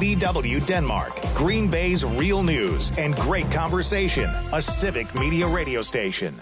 GBW Denmark, Green Bay's real news and great conversation. A civic media radio station.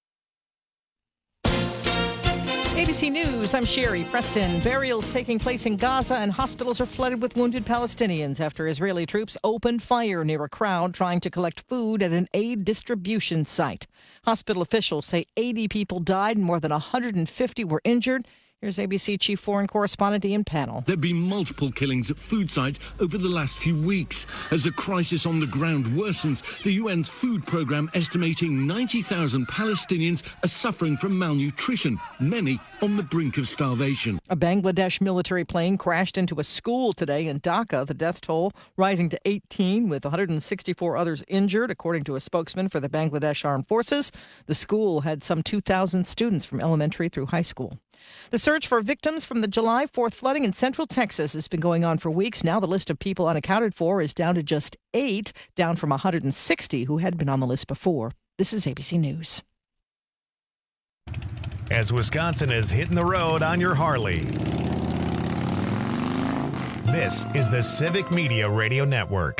ABC News, I'm Sherry Preston. Burials taking place in Gaza and hospitals are flooded with wounded Palestinians after Israeli troops opened fire near a crowd trying to collect food at an aid distribution site. Hospital officials say 80 people died and more than 150 were injured. Here's ABC Chief Foreign Correspondent Ian Pannell. There have been multiple killings at food sites over the last few weeks. As the crisis on the ground worsens, the UN's food programme estimating 90,000 Palestinians are suffering from malnutrition, many on the brink of starvation. A Bangladesh military plane crashed into a school today in Dhaka, the death toll rising to 18, with 164 others injured, according to a spokesman for the Bangladesh Armed Forces. The school had some 2,000 students from elementary through high school. The search for victims from the July 4th flooding in central Texas has been going on for weeks. Now the list of people unaccounted for is down to just 8, down from 160 who had been on the list before. This is ABC News. As Wisconsin is hitting the road on your Harley. This is the Civic Media Radio Network.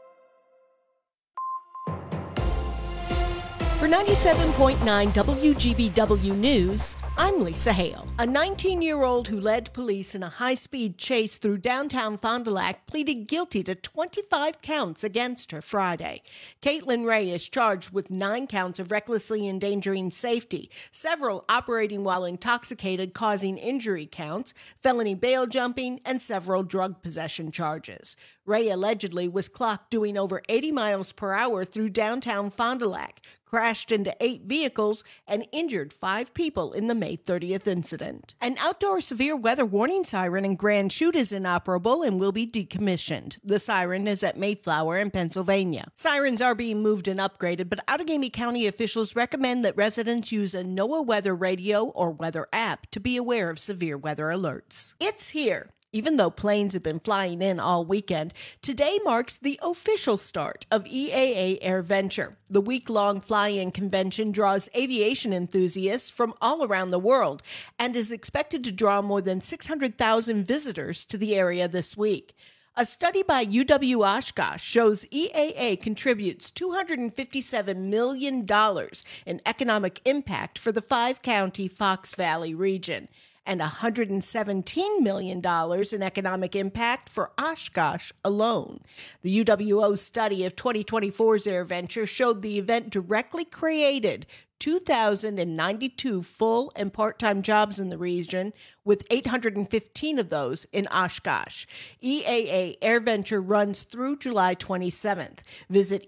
For 97.9 WGBW News, I'm Lisa Hale. A 19-year-old who led police in a high-speed chase through downtown Fond du Lac pleaded guilty to 25 counts against her Friday. Caitlin Ray is charged with 9 counts of recklessly endangering safety, several operating while intoxicated causing injury counts, felony bail jumping, and several drug possession charges. Ray allegedly was clocked doing over 80 miles per hour through downtown Fond du Lac, crashed into 8 vehicles, and injured 5 people in the May 30th incident. An outdoor severe weather warning siren in Grand Chute is inoperable and will be decommissioned. The siren is at Mayflower in Pennsylvania. Sirens are being moved and upgraded, but Outagamie County officials recommend that residents use a NOAA weather radio or weather app to be aware of severe weather alerts. It's here. Even though planes have been flying in all weekend, today marks the official start of EAA AirVenture. The week-long fly-in convention draws aviation enthusiasts from all around the world and is expected to draw more than 600,000 visitors to the area this week. A study by UW Oshkosh shows EAA contributes $257 million in economic impact for the 5-county Fox Valley region, and $117 million in economic impact for Oshkosh alone. The UWO study of 2024's AirVenture showed the event directly created 2,092 full and part-time jobs in the region, with 815 of those in Oshkosh. EAA AirVenture runs through July 27th. Visit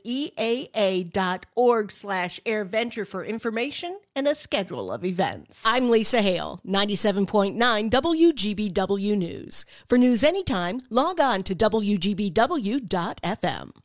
eaa.org/AirVenture for information and a schedule of events. I'm Lisa Hale, 97.9 WGBW News. For news anytime, log on to WGBW.FM.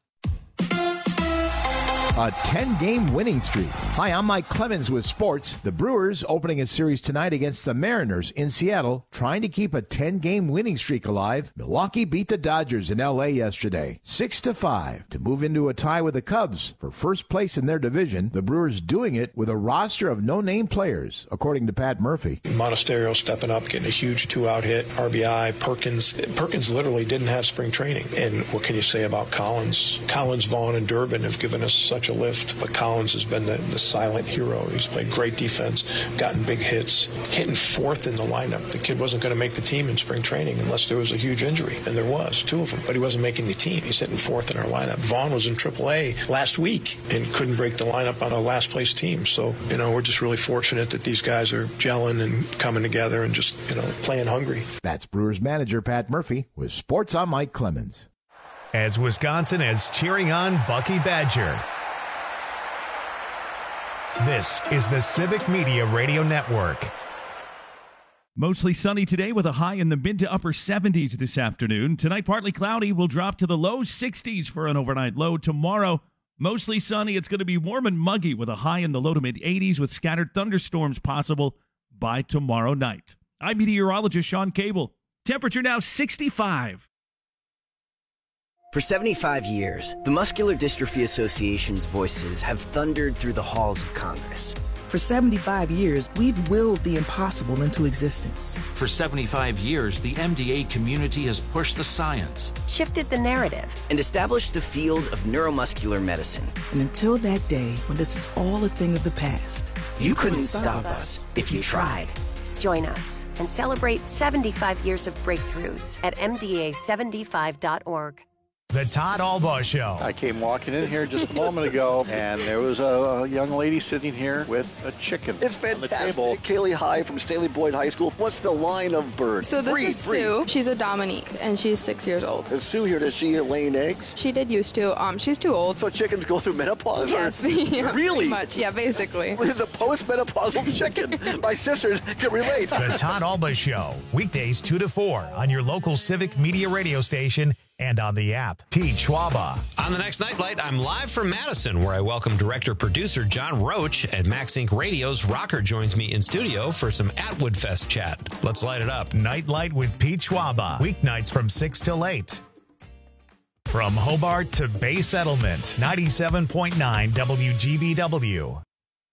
A 10-game winning streak. Hi, I'm Mike Clemens with sports. The Brewers opening a series tonight against the Mariners in Seattle, trying to keep a 10-game winning streak alive. Milwaukee beat the Dodgers in L.A. yesterday, 6-5, to move into a tie with the Cubs for first place in their division. The Brewers doing it with a roster of no-name players, according to Pat Murphy. Monasterio stepping up, getting a huge 2-out hit. RBI, Perkins literally didn't have spring training. And what can you say about Collins? Collins, Vaughn, and Durbin have given us such a lift, but Collins has been the silent hero. He's played great defense, gotten big hits, hitting 4th in the lineup. The kid wasn't going to make the team in spring training unless there was a huge injury, and there was 2 of them, but he wasn't making the team. He's hitting 4th in our lineup. Vaughn was in AAA last week and couldn't break the lineup on a last place team. So, we're just really fortunate that these guys are gelling and coming together and just, playing hungry. That's Brewers manager Pat Murphy with Sports. I'm Mike Clemens. As Wisconsin is cheering on Bucky Badger. This is the Civic Media Radio Network. Mostly sunny today with a high in the mid to upper 70s this afternoon. Tonight, partly cloudy. Will drop to the low 60s for an overnight low. Tomorrow, mostly sunny. It's going to be warm and muggy with a high in the low to mid 80s with scattered thunderstorms possible by tomorrow night. I'm meteorologist Sean Cable. Temperature now 65. For 75 years, the Muscular Dystrophy Association's voices have thundered through the halls of Congress, For 75 years, we've willed the impossible into existence. For 75 years, the MDA community has pushed the science, shifted the narrative, and established the field of neuromuscular medicine. And until that day when this is all a thing of the past, you couldn't stop us if you tried. Join us and celebrate 75 years of breakthroughs at MDA75.org. The Todd Albaugh Show. I came walking in here just a moment ago, and there was a young lady sitting here with a chicken. It's fantastic. Kaylee High from Stanley Boyd High School. What's the line of bird? So this is Sue. She's a Dominique, and she's 6 years old. Is Sue here? Does she laying eggs? She did used to. She's too old. So chickens go through menopause? Yes. Yeah, really? Pretty much. Yeah, basically. It's a post-menopausal chicken. My sisters can relate. The Todd Albaugh Show. Weekdays 2 to 4 on your local Civic Media radio station and on the app. Pete Schwaba. On the next Nightlight, I'm live from Madison, where I welcome director-producer John Roach at Max Inc. Radio's Rocker joins me in studio for some Atwood Fest chat. Let's light it up. Nightlight with Pete Schwaba. Weeknights from 6 till 8. From Hobart to Bay Settlement, 97.9 WGBW.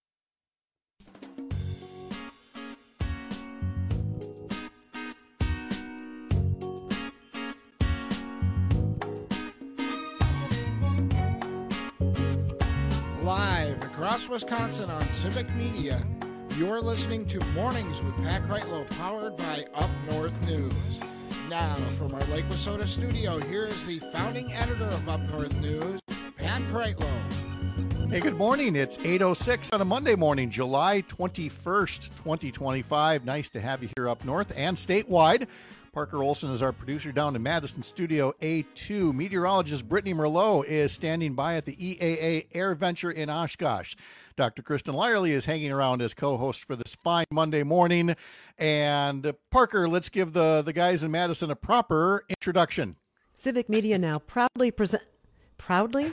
Live across Wisconsin on Civic Media, you're listening to Mornings with Pat Kreitlow, powered by Up North News. Now, from our Lake Wissota studio, here is the founding editor of Up North News, Pat Kreitlow. Hey, good morning. It's 8:06 on a Monday morning, July 21st, 2025. Nice to have you here up north and statewide. Parker Olson is our producer down in Madison Studio A2. Meteorologist Brittany Merlot is standing by at the EAA Air Venture in Oshkosh. Dr. Kristen Lyerly is hanging around as co-host for this fine Monday morning. And Parker, let's give the guys in Madison a proper introduction. Civic Media now proudly present... Proudly?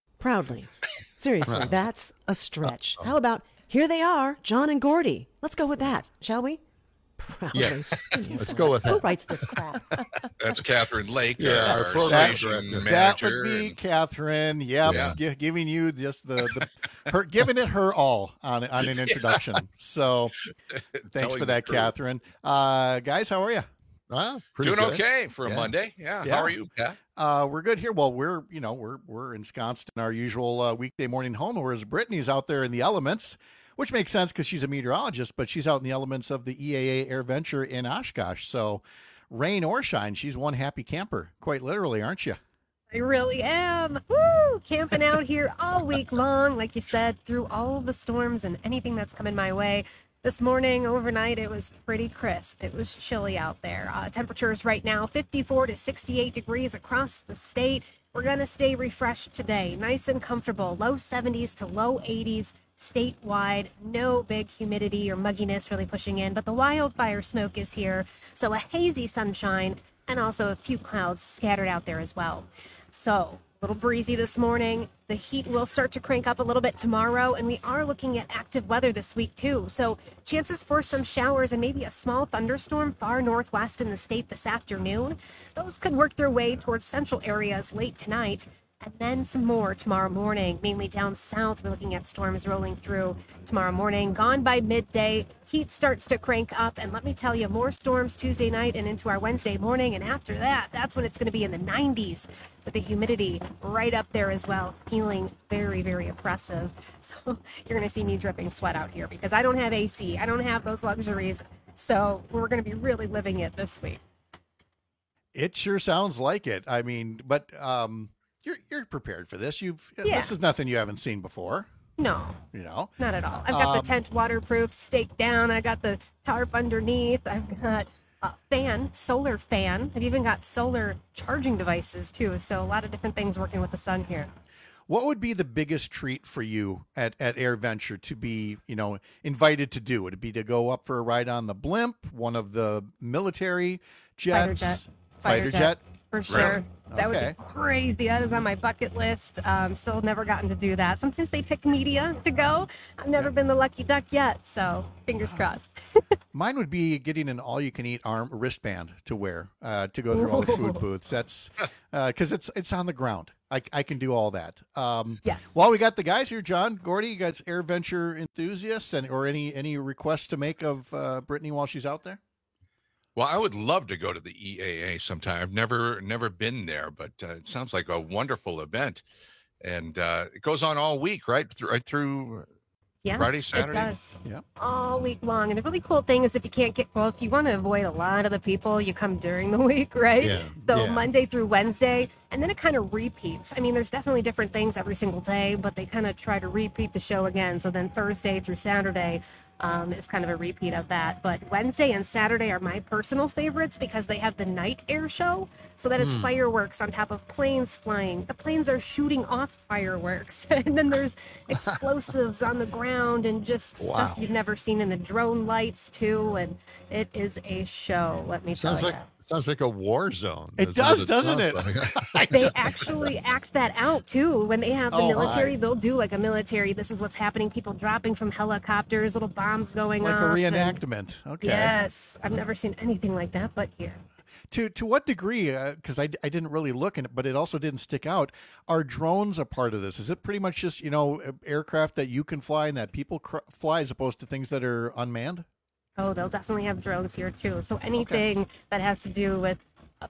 Seriously, that's a stretch. How about, here they are, John and Gordy. Let's go with that, shall we? Proudly. Yes, let's go with that. Who writes this crap? That's Catherine Lake, our program manager. That would be Catherine. Yep. Yeah, giving you just her giving it her all on an introduction. So thanks for that, Catherine. Guys, how are you? Doing good. Okay for a Monday. Yeah. How are you, Pat? We're good here. Well, we're ensconced in our usual weekday morning home, whereas Brittany's out there in the elements. Which makes sense because she's a meteorologist, but she's out in the elements of the EAA Air Venture in Oshkosh. So rain or shine, she's one happy camper, quite literally, aren't you? I really am. Woo! Camping out here all week long, like you said, through all the storms and anything that's coming my way. This morning, overnight, it was pretty crisp. It was chilly out there. Temperatures right now, 54 to 68 degrees across the state. We're going to stay refreshed today. Nice and comfortable. Low 70s to low 80s. Statewide, no big humidity or mugginess really pushing in, but the wildfire smoke is here, so a hazy sunshine and also a few clouds scattered out there as well. So, a little breezy this morning. The heat will start to crank up a little bit tomorrow, and we are looking at active weather this week too. So, chances for some showers and maybe a small thunderstorm far northwest in the state this afternoon. Those could work their way towards central areas late tonight. And then some more tomorrow morning, mainly down south. We're looking at storms rolling through tomorrow morning. Gone by midday, heat starts to crank up. And let me tell you, more storms Tuesday night and into our Wednesday morning. And after that, that's when it's going to be in the 90s with the humidity right up there as well. Feeling very, very oppressive. So you're going to see me dripping sweat out here because I don't have AC. I don't have those luxuries. So we're going to be really living it this week. It sure sounds like it. I mean, but... You're prepared for this. This is nothing you haven't seen before. No, not at all. I've got the tent waterproofed, staked down. I got the tarp underneath. I've got a solar fan. I've even got solar charging devices too. So a lot of different things working with the sun here. What would be the biggest treat for you at Air Venture to be, invited to do? Would it be to go up for a ride on the blimp, one of the military jets, fighter jet? For sure. Really? That would be crazy. That is on my bucket list. Still never gotten to do that. Sometimes they pick media to go. I've never been the lucky duck yet, so fingers crossed. Mine would be getting an all-you-can-eat wristband to wear to go through all the food booths. That's because it's on the ground. I can do all that. While we got the guys here, John, Gordy, you guys AirVenture enthusiasts, or any requests to make of Brittany while she's out there? Well, I would love to go to the EAA sometime. I've never been there, but it sounds like a wonderful event, and it goes on all week, right through. Yes, Friday, Saturday? It does. Yeah. All week long. And the really cool thing is if you want to avoid a lot of the people, you come during the week, right? Yeah. So Monday through Wednesday, and then it kind of repeats. I mean, there's definitely different things every single day, but they kind of try to repeat the show again. So then Thursday through Saturday is kind of a repeat of that. But Wednesday and Saturday are my personal favorites because they have the night air show. So that is fireworks on top of planes flying. The planes are shooting off fireworks. And then there's explosives on the ground and just stuff you've never seen in the drone lights too. And it is a show, let me tell you. Sounds like a war zone. It does, doesn't it? They actually act that out too. When they have the military, they'll do like a military. This is what's happening. People dropping from helicopters, little bombs going off. Like a reenactment. Okay. Yes, I've never seen anything like that, but here. To what degree, because I didn't really look in it, but it also didn't stick out, are drones a part of this? Is it pretty much just, aircraft that you can fly and that people fly as opposed to things that are unmanned? Oh, they'll definitely have drones here too. So anything that has to do with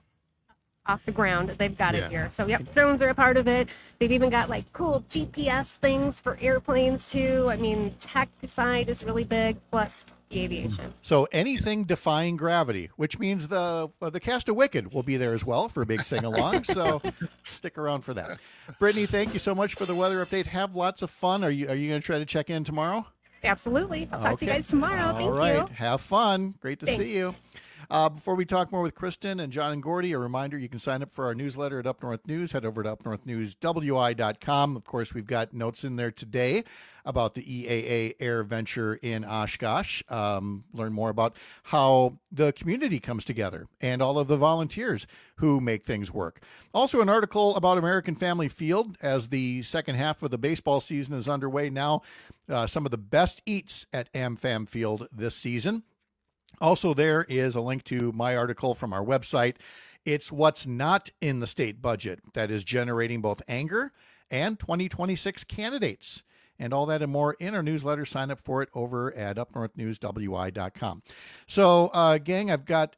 off the ground, they've got it here. So drones are a part of it. They've even got like cool GPS things for airplanes too. I mean, tech side is really big, plus the aviation. So anything defying gravity, which means the cast of Wicked will be there as well for a big sing-along. So stick around for that. Brittany, thank you so much for the weather update. Have lots of fun. Are you going to try to check in tomorrow? Absolutely. I'll talk to you guys tomorrow. Thank you. All right. Have fun. Great to Thanks. see you. Before we talk more with Kristen and John and Gordy, a reminder, you can sign up for our newsletter at Up North News. Head over to upnorthnewswi.com. Of course, we've got notes in there today about the EAA AirVenture in Oshkosh. Learn more about how the community comes together and all of the volunteers who make things work. Also, an article about American Family Field as the second half of the baseball season is underway now. Some of the best eats at AmFam Field this season. Also, there is a link to my article from our website. It's what's not in the state budget that is generating both anger and 2026 candidates. And all that and more in our newsletter. Sign up for it over at upnorthnewswi.com. So, gang, I've got,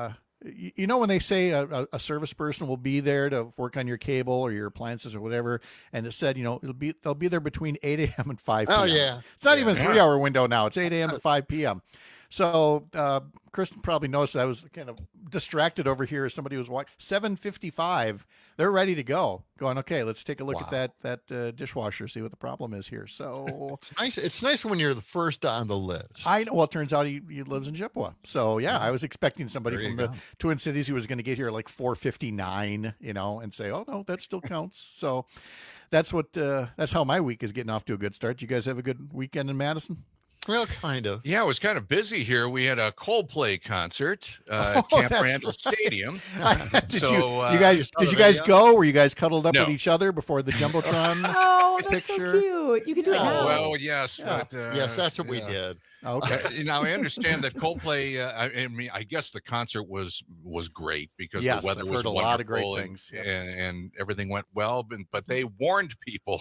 when they say a service person will be there to work on your cable or your appliances or whatever, and it said, they'll be there between 8 a.m. and 5 p.m. Oh, yeah. It's not even a 3-hour window now. It's 8 a.m. to 5 p.m. So Kristen probably noticed I was kind of distracted over here as somebody was watching. 7:55, they're ready to go. Going, okay, let's take a look at that dishwasher, see what the problem is here. So it's nice. It's nice when you're the first on the list. I know. Well, it turns out he lives in Chippewa. So yeah, I was expecting somebody from the Twin Cities who was going to get here at like 4:59, and say, oh no, that still counts. So that's how my week is getting off to a good start. You guys have a good weekend in Madison? Well, kind of. Yeah, it was kind of busy here. We had a Coldplay concert at Camp Randall Stadium. Did you guys go? Were you guys cuddled up with each other before the Jumbotron that's picture? so cute. You can do it now. Well, yes. Yeah. But, yes, that's what we did. Okay. Now, I understand that Coldplay, I guess the concert was great because the weather was wonderful. A lot of great things. And everything went well, but they warned people.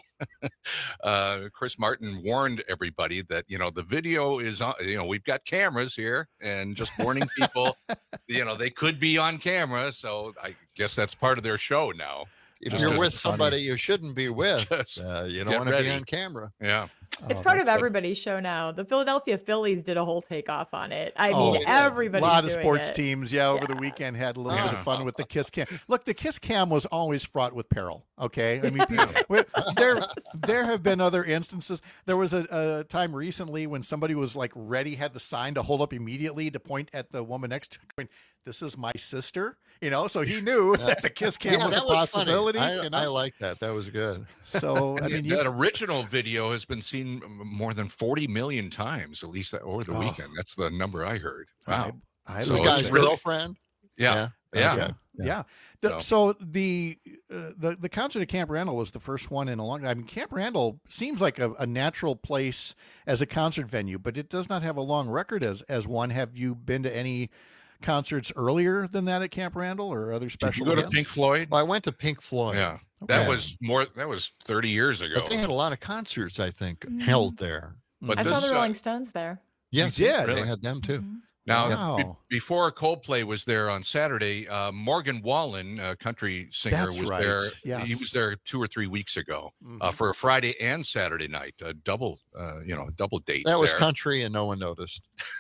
Chris Martin warned everybody that, the video is on, we've got cameras here and just warning people, they could be on camera. So I guess that's part of their show now. If you're with somebody you shouldn't be with, you don't want to be on camera. Yeah. It's part of everybody's show now. The Philadelphia Phillies did a whole takeoff on it. I mean, everybody. A lot of sports teams, over the weekend had a little bit of fun with the Kiss Cam. Look, the Kiss Cam was always fraught with peril. Okay, I mean, there have been other instances. There was a time recently when somebody was like ready, had the sign to hold up immediately to point at the woman next to him. This is my sister, so he knew that the Kiss Cam was a possibility. I like that. That was good. So, I mean, that original video has been seen more than 40 million times, at least over the weekend. That's the number I heard. Wow. The guy's girlfriend? Yeah. Yeah. So the concert at Camp Randall was the first one in a long time. I mean, Camp Randall seems like a natural place as a concert venue, but it does not have a long record as one. Have you been to any concerts earlier than that at Camp Randall or other special Did you go events? to Pink Floyd? Well, I went to Pink Floyd. Yeah. Okay. That was 30 years ago. But they had a lot of concerts, I think, held there. But I this, saw the Rolling Stones there. Yes, you did. They had them too. Now, Wow. before Coldplay was there on Saturday, Morgan Wallen, a country singer, That's was right. there. Yes. He was there 2 or 3 weeks ago for a Friday and Saturday night, a double date. That was there. country, and no one noticed.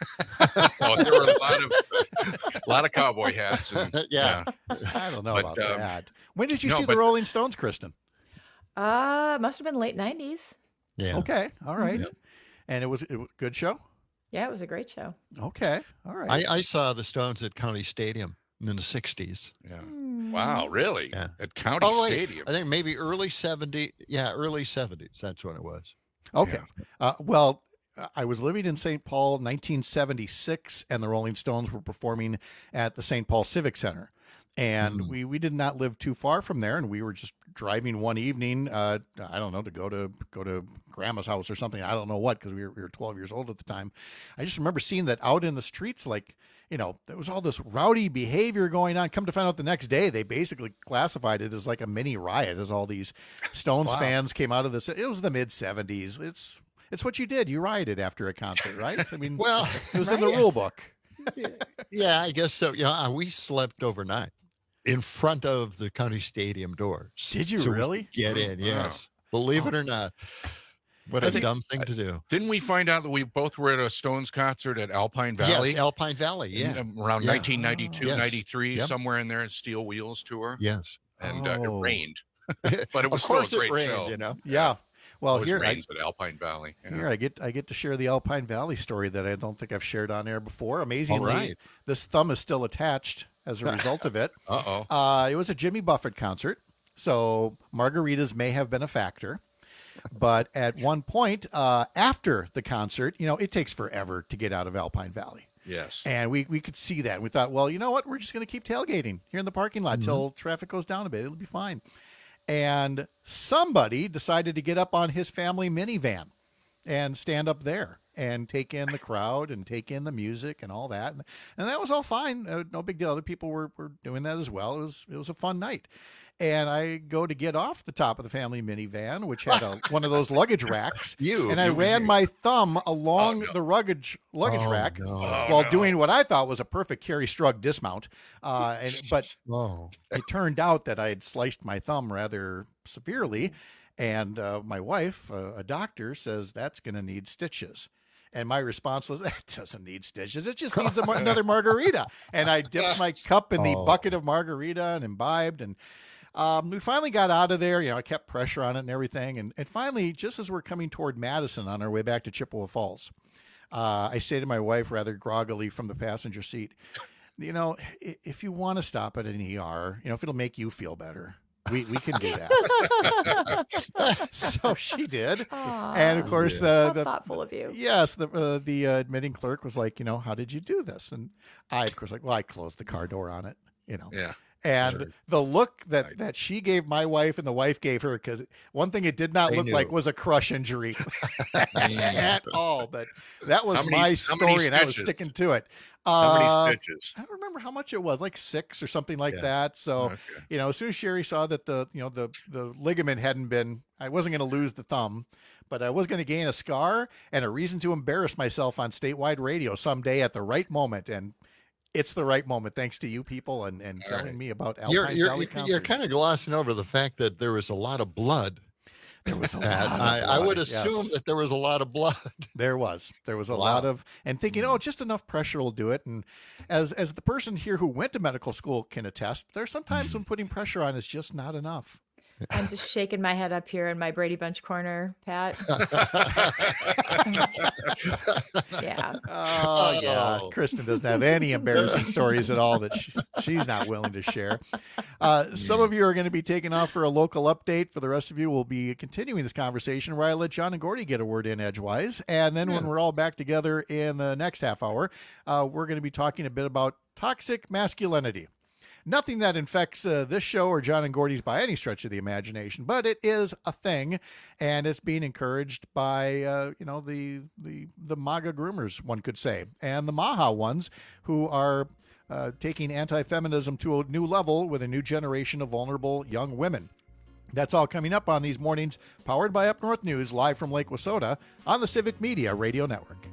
Oh, there were a lot of cowboy hats. And, Yeah. I don't know about But, that. When did you no, see the but- Rolling Stones, Kristen? Must have been late 90s. Yeah. Okay. All right. And it was a good show? Yeah, it was a great show. Okay. All right. I saw the Stones at County Stadium in the 60s. Yeah. Wow, really? Yeah. At County Oh, wait. Stadium. I think maybe early 70s. Yeah, early 70s. That's when it was. Okay. Well, I was living in St. Paul 1976, and the Rolling Stones were performing at the St. Paul Civic Center. And we did not live too far from there, and we were just driving one evening, I don't know, to go to grandma's house or something. I don't know what, because we were 12 years old at the time. I just remember seeing that out in the streets, like, there was all this rowdy behavior going on. Come to find out the next day, they basically classified it as like a mini riot, as all these Stones fans came out of this. It was the mid 70s. It's what you did. You rioted after a concert, right? I mean, Well, it was in the rule book. Yeah, I guess so. Yeah, we slept overnight in front of the County Stadium doors. Did you So we really? could get in, yes. Believe it or not. What a dumb thing to do. Didn't we find out that we both were at a Stones concert at Alpine Valley? Yes, Alpine Valley, yeah. Around Yeah. 1992, Yes. 93, Yep. somewhere in there, Steel Wheels tour. Yes. And it rained. But it Of was still course a it great rained, show. Yeah. Well, Always here rains at Alpine Valley. Yeah. Here I get to share the Alpine Valley story that I don't think I've shared on air before. Amazingly, All right. this thumb is still attached as a result of it. Uh-oh. It was a Jimmy Buffett concert, so margaritas may have been a factor. But at one point after the concert, it takes forever to get out of Alpine Valley. Yes. And we could see that. We thought, well, you know what? We're just going to keep tailgating here in the parking lot till traffic goes down a bit. It'll be fine. And somebody decided to get up on his family minivan and stand up there and take in the crowd and take in the music and all that. And that was all fine. No big deal. Other people were doing that as well. It was a fun night. And I go to get off the top of the family minivan, which had one of those luggage racks. And I ran my thumb along the luggage rack while doing what I thought was a perfect Kerry Strug dismount. But it turned out that I had sliced my thumb rather severely. And my wife, a doctor, says that's going to need stitches. And my response was, that doesn't need stitches. It just needs another margarita. And I dipped my cup in the bucket of margarita and imbibed. And we finally got out of there. I kept pressure on it and everything. And finally, just as we're coming toward Madison on our way back to Chippewa Falls, I say to my wife rather groggily from the passenger seat, if you want to stop at an ER, if it'll make you feel better, we can do that. So she did. Aww. And of course, How thoughtful of you. Yes, the admitting clerk was like, how did you do this? And I, of course, I closed the car door on it, Yeah. And the look that she gave my wife and the wife gave her, because one thing it did not look like was a crush injury at all. But that was my story, and I was sticking to it. How many stitches? I don't remember how much it was, like 6 or something like that. So, as soon as Sherry saw that the ligament hadn't been, I wasn't going to lose the thumb, but I was going to gain a scar and a reason to embarrass myself on statewide radio someday at the right moment. And it's the right moment, thanks to you people and telling me about Alpine Valley concerts. You're kind of glossing over the fact that there was a lot of blood. There was a lot of blood. I would assume that there was a lot of blood. There was a lot of, and thinking, just enough pressure will do it. And as the person here who went to medical school can attest, there's sometimes when putting pressure on is just not enough. I'm just shaking my head up here in my Brady Bunch corner, Pat. Yeah. Oh, yeah. Kristen doesn't have any embarrassing stories at all that she's not willing to share. Some of you are going to be taking off for a local update. For the rest of you, we'll be continuing this conversation where I let John and Gordy get a word in edgewise. And then when we're all back together in the next half hour, we're going to be talking a bit about toxic masculinity. Nothing that infects this show or John and Gordy's by any stretch of the imagination, but it is a thing, and it's being encouraged by the MAGA groomers, one could say, and the Maha ones who are taking anti-feminism to a new level with a new generation of vulnerable young women. That's all coming up on these mornings, powered by Up North News, live from Lake Wissota on the Civic Media Radio Network.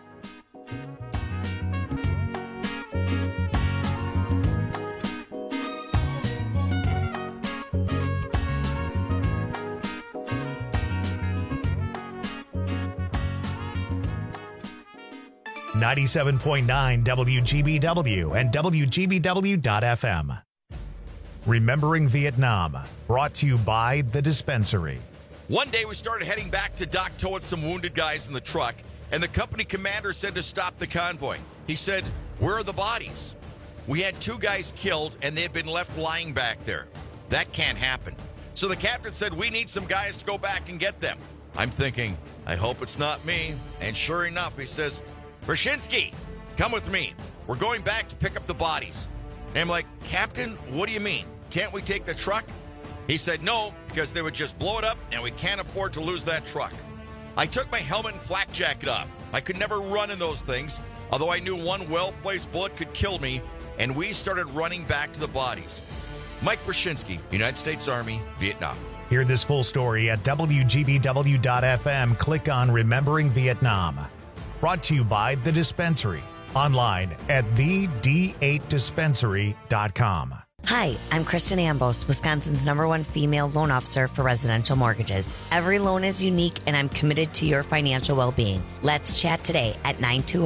.9 WGBW and WGBW.FM. Remembering Vietnam, brought to you by The Dispensary. One day we started heading back to Dak To with some wounded guys in the truck, and the company commander said to stop the convoy. He said, "Where are the bodies?" We had 2 guys killed, and they had been left lying back there. That can't happen. So the captain said, "We need some guys to go back and get them." I'm thinking, I hope it's not me. And sure enough, he says, "Brzezinski, come with me. We're going back to pick up the bodies." And I'm like, "Captain, what do you mean? Can't we take the truck?" He said, "No, because they would just blow it up, and we can't afford to lose that truck." I took my helmet and flak jacket off. I could never run in those things, although I knew one well-placed bullet could kill me, and we started running back to the bodies. Mike Brzezinski, United States Army, Vietnam. Hear this full story at WGBW.FM. Click on Remembering Vietnam. Brought to you by The Dispensary. Online at thed8dispensary.com. Hi, I'm Kristen Ambos, Wisconsin's #1 female loan officer for residential mortgages. Every loan is unique, and I'm committed to your financial well-being. Let's chat today at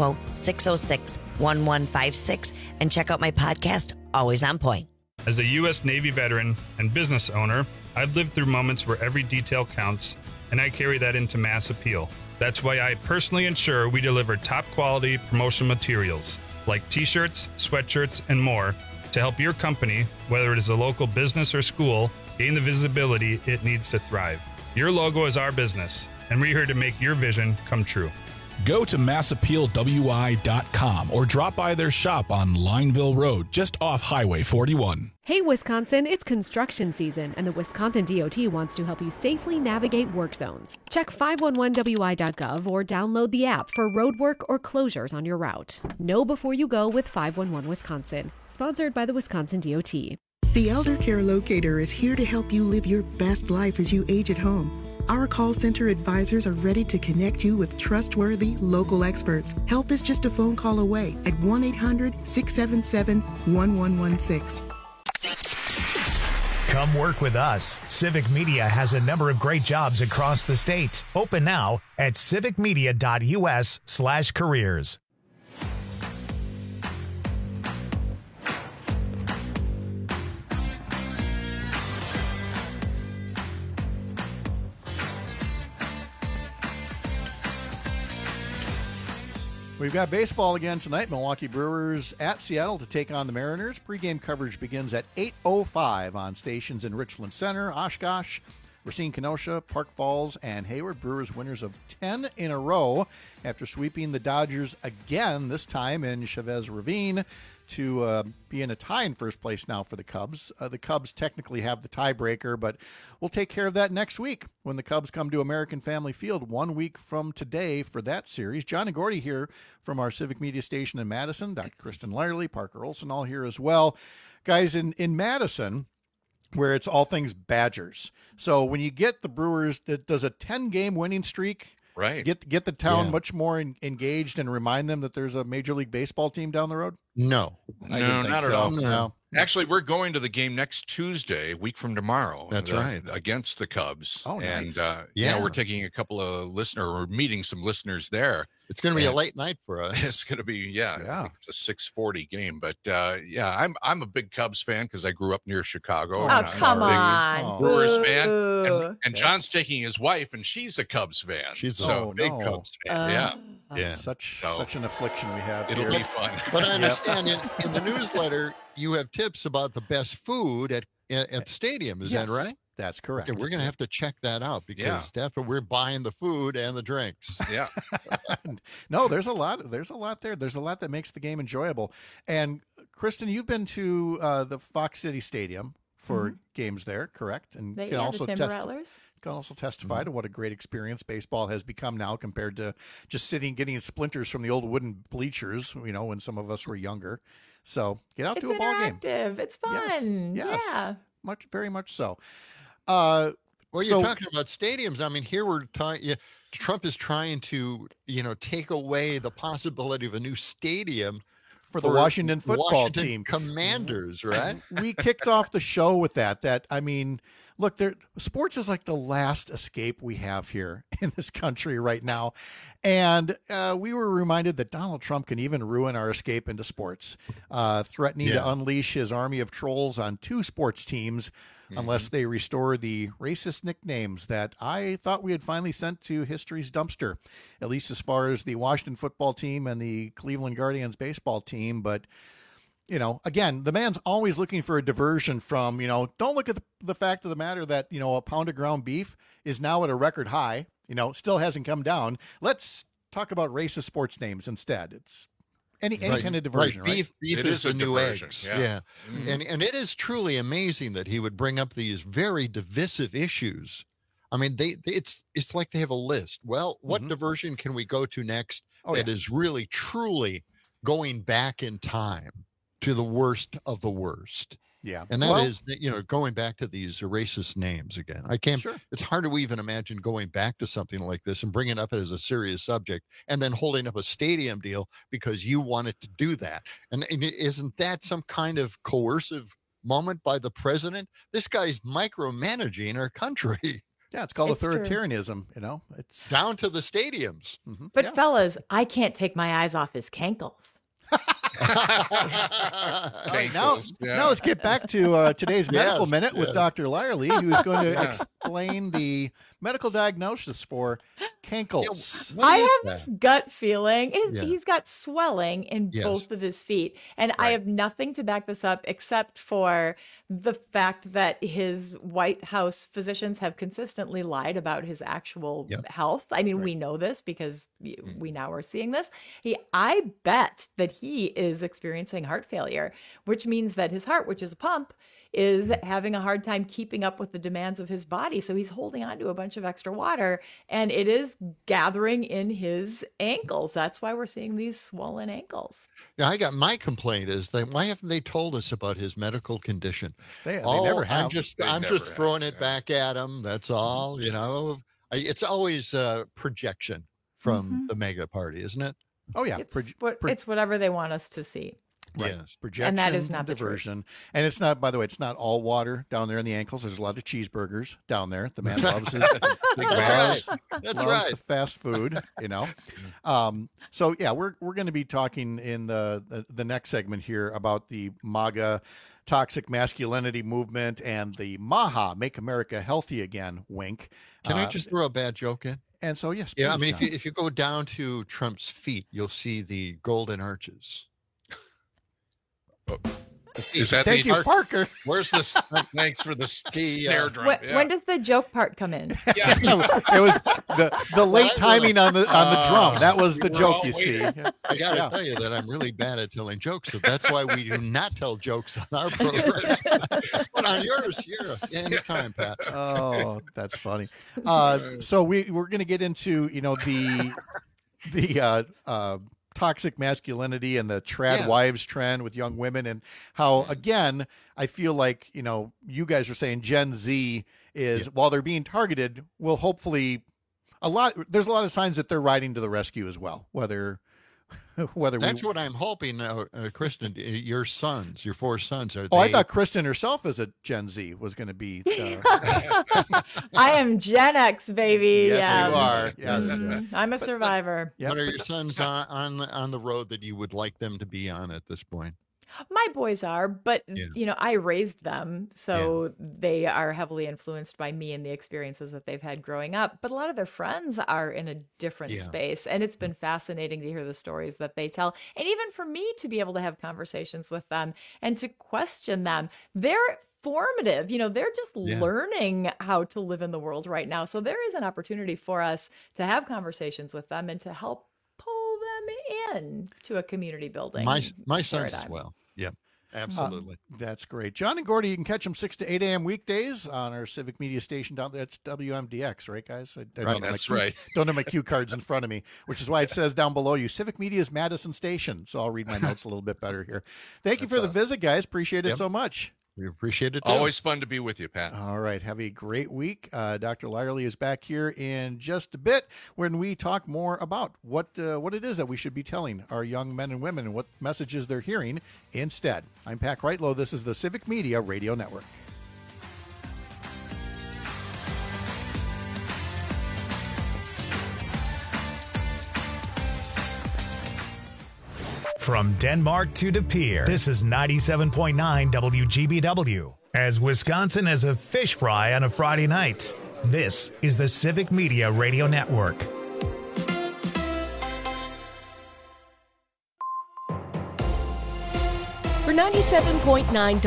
920-606-1156 and check out my podcast, Always On Point. As a U.S. Navy veteran and business owner, I've lived through moments where every detail counts, and I carry that into mass appeal. That's why I personally ensure we deliver top-quality promotional materials like T-shirts, sweatshirts, and more to help your company, whether it is a local business or school, gain the visibility it needs to thrive. Your logo is our business, and we're here to make your vision come true. Go to massappealwi.com or drop by their shop on Lineville Road, just off Highway 41. Hey, Wisconsin, it's construction season, and the Wisconsin DOT wants to help you safely navigate work zones. Check 511wi.gov or download the app for roadwork or closures on your route. Know before you go with 511 Wisconsin, sponsored by the Wisconsin DOT. The Elder Care Locator is here to help you live your best life as you age at home. Our call center advisors are ready to connect you with trustworthy local experts. Help is just a phone call away at 1-800-677-1116. Come work with us. Civic Media has a number of great jobs across the state. Open now at civicmedia.us/careers. We've got baseball again tonight. Milwaukee Brewers at Seattle to take on the Mariners. Pre-game coverage begins at 8:05 on stations in Richland Center, Oshkosh, Racine, Kenosha, Park Falls, and Hayward. Brewers winners of 10 in a row after sweeping the Dodgers again, this time in Chavez Ravine, to be in a tie in first place now for the Cubs. The Cubs technically have the tiebreaker, but we'll take care of that next week when the Cubs come to American Family Field 1 week from today for that series. John and Gordy here from our Civic Media station in Madison. Dr. Kristen Lyerly, Parker Olson all here as well. Guys, in Madison, where it's all things Badgers. So when you get the Brewers, does a 10-game winning streak right get the town much more engaged and remind them that there's a Major League Baseball team down the road? No, not at all. No. Actually, we're going to the game next Tuesday, a week from tomorrow. That's right. Against the Cubs. Oh, nice. And we're taking a couple of we're meeting some listeners there. It's going to be a late night for us. It's going to be, I think it's a 6:40 game. But I'm a big Cubs fan because I grew up near Chicago. Oh, come on. Brewers fan. And John's taking his wife, and she's a Cubs fan. She's big Cubs fan. Yeah. Such an affliction we have. It'll here. be fun. But I understand in the newsletter, you have tips about the best food at the stadium. Is that right? That's correct. Okay, we're going to have to check that out because definitely we're buying the food and the drinks. Yeah. No, there's a lot there. There's a lot that makes the game enjoyable. And Kristen, you've been to the Fox City Stadium for games there, correct? And The can also Timber Rattlers. can also testify to what a great experience baseball has become now compared to just sitting getting splinters from the old wooden bleachers, when some of us were younger. So get out It's to a ball game. interactive. It's fun. Yes. Yeah. Very much so. Well, you're talking about stadiums. I mean, here we're talking. Trump is trying to, take away the possibility of a new stadium for the Washington football Washington team. Commanders, right? We kicked off the show with that. I mean, look, sports is like the last escape we have here in this country right now. And we were reminded that Donald Trump can even ruin our escape into sports, threatening to unleash his army of trolls on 2 sports teams unless they restore the racist nicknames that I thought we had finally sent to history's dumpster, at least as far as the Washington football team and the Cleveland Guardians baseball team. But again, the man's always looking for a diversion from, don't look at the fact of the matter that, a pound of ground beef is now at a record high, still hasn't come down. Let's talk about racist sports names instead. It's any kind of diversion, right? Beef is the new eggs. Yeah. And it is truly amazing that he would bring up these very divisive issues. I mean, it's like they have a list. Well, what diversion can we go to next that is really, truly going back in time to the worst of the worst? Yeah. And that is, going back to these racist names again. I can't, Sure. It's hard to even imagine going back to something like this and bringing it up as a serious subject and then holding up a stadium deal because you wanted to do that. And isn't that some kind of coercive moment by the president? This guy's micromanaging our country. Yeah, it's called It's true. authoritarianism, It's down to the stadiums. But fellas, I can't take my eyes off his cankles. All right, now let's get back to today's Medical Minute with Dr. Lyerly, who's going to explain the medical diagnosis for cankles. I have this gut feeling. He's got swelling in both of his feet. And I have nothing to back this up except for the fact that his White House physicians have consistently lied about his actual health. I mean, we know this because we now are seeing this. I bet that he is experiencing heart failure, which means that his heart, which is a pump, is having a hard time keeping up with the demands of his body. So he's holding on to a bunch of extra water and it is gathering in his ankles. That's why we're seeing these swollen ankles. Yeah, my complaint is that why haven't they told us about his medical condition? They never have. I'm just throwing it back at him. That's all, It's always projection from the mega party, isn't it? Oh yeah. It's whatever they want us to see. Right. Yes. Projection, and that is not diversion. And it's not, by the way, it's not all water down there in the ankles. There's a lot of cheeseburgers down there. The man loves his That's right. the fast food, So yeah, we're going to be talking in the next segment here about the MAGA toxic masculinity movement and the MAHA, Make America Healthy Again, wink. Can I just throw a bad joke in? And so, yes. Yeah, I please, mean, John. if you go down to Trump's feet, you'll see the golden arches. Is that Thank you, Parker. Where's the thanks for the snare drum? When does the joke part come in? It was the late timing on the drum. That was the joke, you see. I got to tell you that I'm really bad at telling jokes, so that's why we do not tell jokes on our program. But on yours, anytime, Pat. Oh, that's funny. So we're going to get into the toxic masculinity and the trad wives trend with young women, and how, again, I feel like, you guys are saying Gen Z is, while they're being targeted, will hopefully there's a lot of signs that they're riding to the rescue as well, whether that's what I'm hoping. Kristen, your 4 sons are. I thought Kristen herself as a Gen Z was going to be. I am Gen X, baby. Yes, you are. Yes, I'm a survivor. What are your sons on the road that you would like them to be on at this point? My boys are, but I raised them, so they are heavily influenced by me and the experiences that they've had growing up. But a lot of their friends are in a different space, and it's been fascinating to hear the stories that they tell. And even for me to be able to have conversations with them and to question them, they're formative. They're just learning how to live in the world right now. So there is an opportunity for us to have conversations with them and to help pull them in to a community building. My sons as well. Yeah. Absolutely. That's great. John and Gordy, you can catch them 6 to 8 a.m. weekdays on our Civic Media station down there. That's WMDX, right, guys? Right. Don't have my cue cards in front of me, which is why it says down below you, Civic Media's Madison Station. So I'll read my notes a little bit better here. Thank you for the visit, guys. Appreciate it so much. We appreciate it, too. Always fun to be with you, Pat. All right. Have a great week. Dr. Lyerly is back here in just a bit when we talk more about what it is that we should be telling our young men and women and what messages they're hearing instead. I'm Pat Kreitlow. This is the Civic Media Radio Network. From Denmark to De Pere, this is 97.9 WGBW. As Wisconsin has a fish fry on a Friday night, this is the Civic Media Radio Network. For 97.9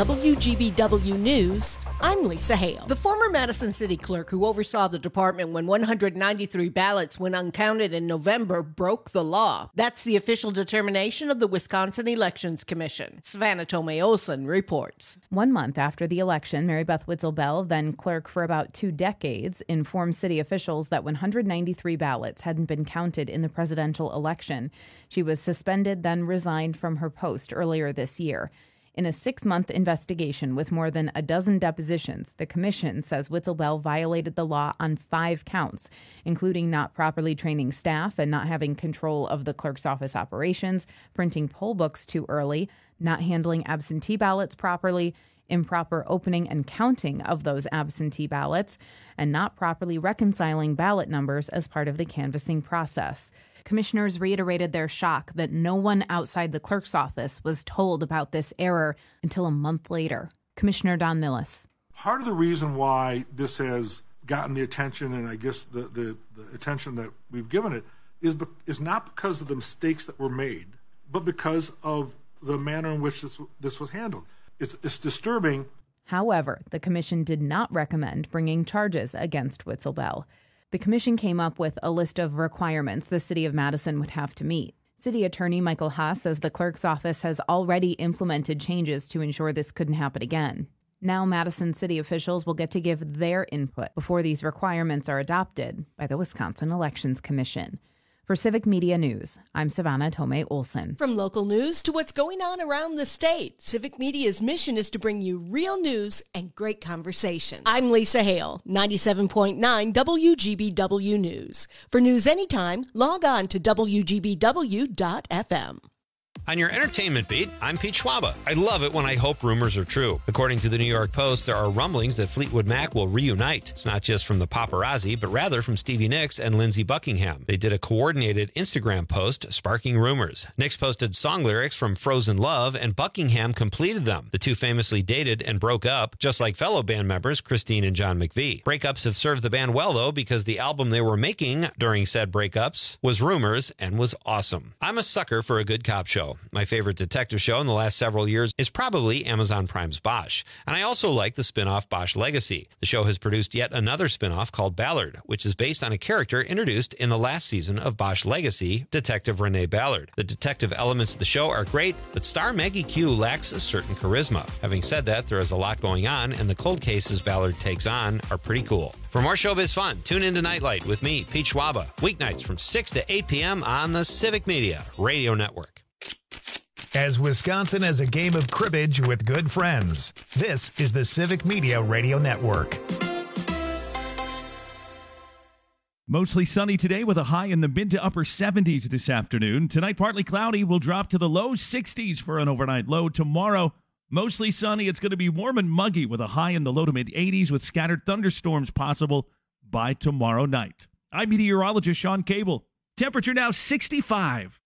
WGBW News, I'm Lisa Hale. The former Madison City Clerk who oversaw the department when 193 ballots went uncounted in November broke the law. That's the official determination of the Wisconsin Elections Commission. Savannah Tomei Olsen reports. 1 month after the election, Mary Beth Witzel-Bell, then clerk for about 2 decades, informed city officials that 193 ballots hadn't been counted in the presidential election. She was suspended, then resigned from her post earlier this year. In a 6-month investigation with more than a dozen depositions, the commission says Witzel-Bell violated the law on 5 counts, including not properly training staff and not having control of the clerk's office operations, printing poll books too early, not handling absentee ballots properly, improper opening and counting of those absentee ballots, and not properly reconciling ballot numbers as part of the canvassing process. Commissioners reiterated their shock that no one outside the clerk's office was told about this error until a month later. Commissioner Don Millis. Part of the reason why this has gotten the attention, and I guess the attention that we've given it, is not because of the mistakes that were made, but because of the manner in which this was handled. It's disturbing. However, the commission did not recommend bringing charges against Witzel-Bell. The commission came up with a list of requirements the city of Madison would have to meet. City Attorney Michael Haas says the clerk's office has already implemented changes to ensure this couldn't happen again. Now Madison city officials will get to give their input before these requirements are adopted by the Wisconsin Elections Commission. For Civic Media News, I'm Savannah Tomei Olsen. From local news to what's going on around the state, Civic Media's mission is to bring you real news and great conversation. I'm Lisa Hale, 97.9 WGBW News. For news anytime, log on to WGBW.FM. On your entertainment beat, I'm Pete Schwaba. I love it when I hope rumors are true. According to the New York Post, there are rumblings that Fleetwood Mac will reunite. It's not just from the paparazzi, but rather from Stevie Nicks and Lindsey Buckingham. They did a coordinated Instagram post sparking rumors. Nicks posted song lyrics from Frozen Love, and Buckingham completed them. The two famously dated and broke up, just like fellow band members Christine and John McVie. Breakups have served the band well, though, because the album they were making during said breakups was Rumors and was awesome. I'm a sucker for a good cop show. My favorite detective show in the last several years is probably Amazon Prime's Bosch. And I also like the spin-off Bosch Legacy. The show has produced yet another spin-off called Ballard, which is based on a character introduced in the last season of Bosch Legacy, Detective Renee Ballard. The detective elements of the show are great, but star Maggie Q lacks a certain charisma. Having said that, there is a lot going on, and the cold cases Ballard takes on are pretty cool. For more showbiz fun, tune into Nightlight with me, Pete Schwaba, weeknights from 6 to 8 p.m. on the Civic Media Radio Network. As Wisconsin has a game of cribbage with good friends, this is the Civic Media Radio Network. Mostly sunny today with a high in the mid to upper 70s this afternoon. Tonight, partly cloudy, will drop to the low 60s for an overnight low. Tomorrow, mostly sunny. It's going to be warm and muggy with a high in the low to mid 80s with scattered thunderstorms possible by tomorrow night. I'm meteorologist Sean Cable. Temperature now 65.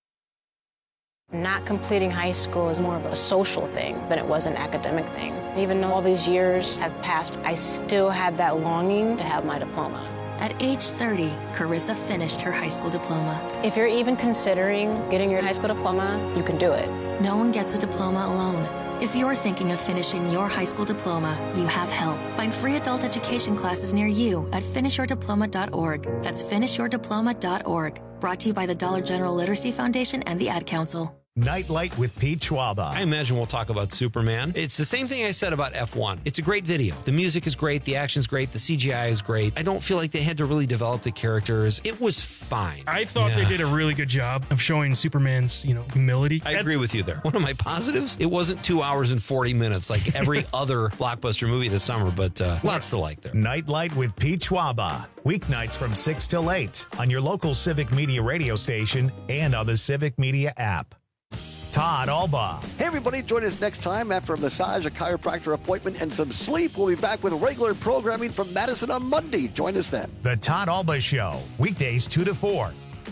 Not completing high school is more of a social thing than it was an academic thing. Even though all these years have passed, I still had that longing to have my diploma. At age 30, Carissa finished her high school diploma. If you're even considering getting your high school diploma, you can do it. No one gets a diploma alone. If you're thinking of finishing your high school diploma, you have help. Find free adult education classes near you at finishyourdiploma.org. That's finishyourdiploma.org. Brought to you by the Dollar General Literacy Foundation and the Ad Council. Nightlight with Pete Schwaba. I imagine we'll talk about Superman. It's the same thing I said about F1. It's a great video. The music is great. The action's great. The CGI is great. I don't feel like they had to really develop the characters. It was fine. I thought they did a really good job of showing Superman's, humility. I agree with you there. One of my positives, it wasn't 2 hours and 40 minutes like every other blockbuster movie this summer, but lots to like there. Nightlight with Pete Schwaba. Weeknights from 6 till 8 on your local Civic Media radio station and on the Civic Media app. Todd Alba. Hey, everybody, join us next time after a massage, a chiropractor appointment, and some sleep. We'll be back with regular programming from Madison on Monday. Join us then. The Todd Alba Show, weekdays 2 to 4.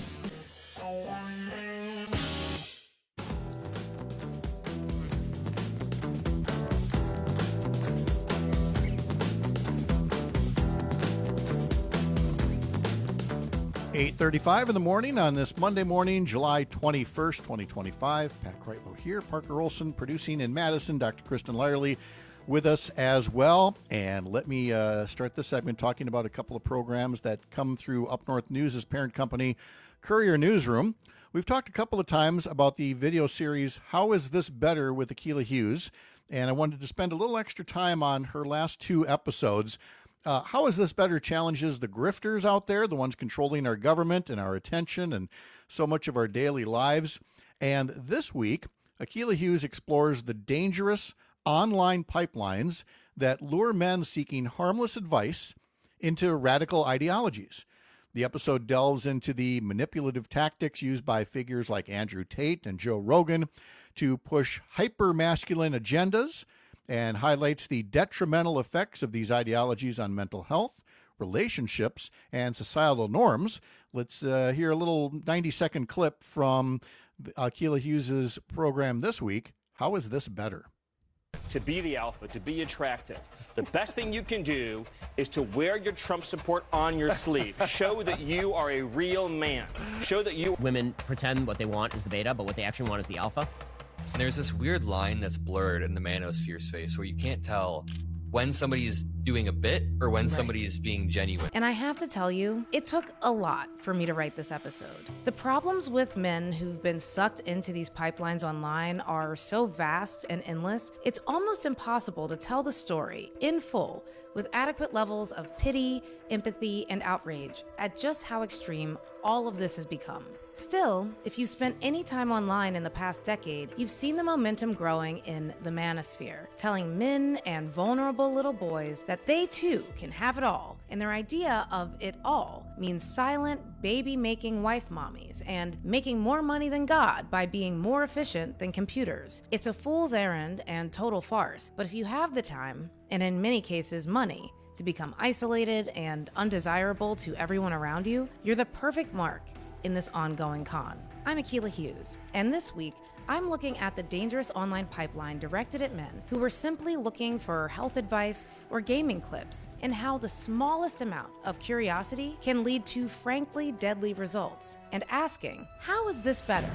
.35 in the morning on this Monday morning, July 21st, 2025. Pat Kreitlow here. Parker Olson producing in Madison. Dr. Kristen Lyerly with us as well. And let me start this segment talking about a couple of programs that come through Up North News' parent company, Courier Newsroom. We've talked a couple of times about the video series, How Is This Better with Akilah Hughes? And I wanted to spend a little extra time on her last 2 episodes. How Is This Better challenges the grifters out there, the ones controlling our government and our attention and so much of our daily lives. And this week, Akilah Hughes explores the dangerous online pipelines that lure men seeking harmless advice into radical ideologies. The episode delves into the manipulative tactics used by figures like Andrew Tate and Joe Rogan to push hyper-masculine agendas and highlights the detrimental effects of these ideologies on mental health, relationships, and societal norms. Let's hear a little 90-second clip from Akilah Hughes' program this week, How Is This Better? To be the alpha, to be attractive, the best thing you can do is to wear your Trump support on your sleeve. Show that you are a real man. Show that you... Women pretend what they want is the beta, but what they actually want is the alpha. And there's this weird line that's blurred in the manosphere space where you can't tell when somebody's doing a bit or when somebody's being genuine. And I have to tell you, it took a lot for me to write this episode. The problems with men who've been sucked into these pipelines online are so vast and endless, it's almost impossible to tell the story in full with adequate levels of pity, empathy, and outrage at just how extreme all of this has become. Still, if you've spent any time online in the past decade, you've seen the momentum growing in the manosphere, telling men and vulnerable little boys that they too can have it all, and their idea of it all means silent, baby-making wife mommies and making more money than God by being more efficient than computers. It's a fool's errand and total farce, but if you have the time, and in many cases money, to become isolated and undesirable to everyone around you, you're the perfect mark in this ongoing con. I'm Akilah Hughes, and this week, I'm looking at the dangerous online pipeline directed at men who were simply looking for health advice or gaming clips, and how the smallest amount of curiosity can lead to frankly deadly results, and asking, how is this better?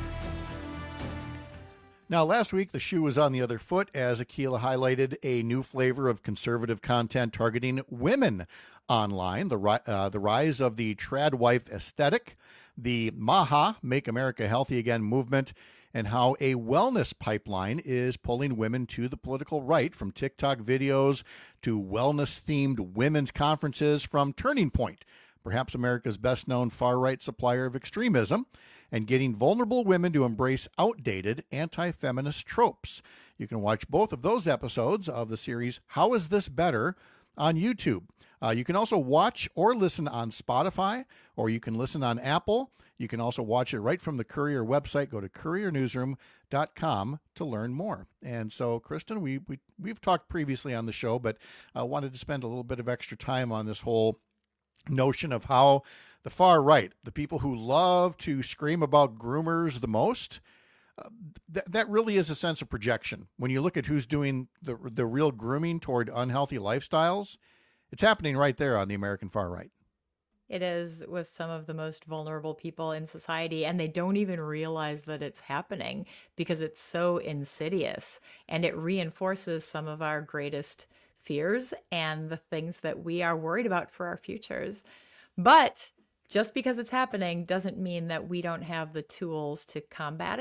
Now, last week, the shoe was on the other foot as Akilah highlighted a new flavor of conservative content targeting women online, the rise of the trad wife aesthetic, the MAHA, Make America Healthy Again movement, and how a wellness pipeline is pulling women to the political right, from TikTok videos to wellness-themed women's conferences from Turning Point, perhaps America's best-known far-right supplier of extremism, and getting vulnerable women to embrace outdated anti-feminist tropes. You can watch both of those episodes of the series How Is This Better on YouTube. You can also watch or listen on Spotify, or you can listen on Apple. You can also watch it right from the Courier website. Go to couriernewsroom.com to learn more. And so, Kristen, we've talked previously on the show, but I wanted to spend a little bit of extra time on this whole notion of how the far right, the people who love to scream about groomers the most, that really is a sense of projection. When you look at who's doing the real grooming toward unhealthy lifestyles, it's happening right there on the American far right. It is, with some of the most vulnerable people in society, and they don't even realize that it's happening because it's so insidious, and it reinforces some of our greatest fears and the things that we are worried about for our futures. But just because it's happening doesn't mean that we don't have the tools to combat it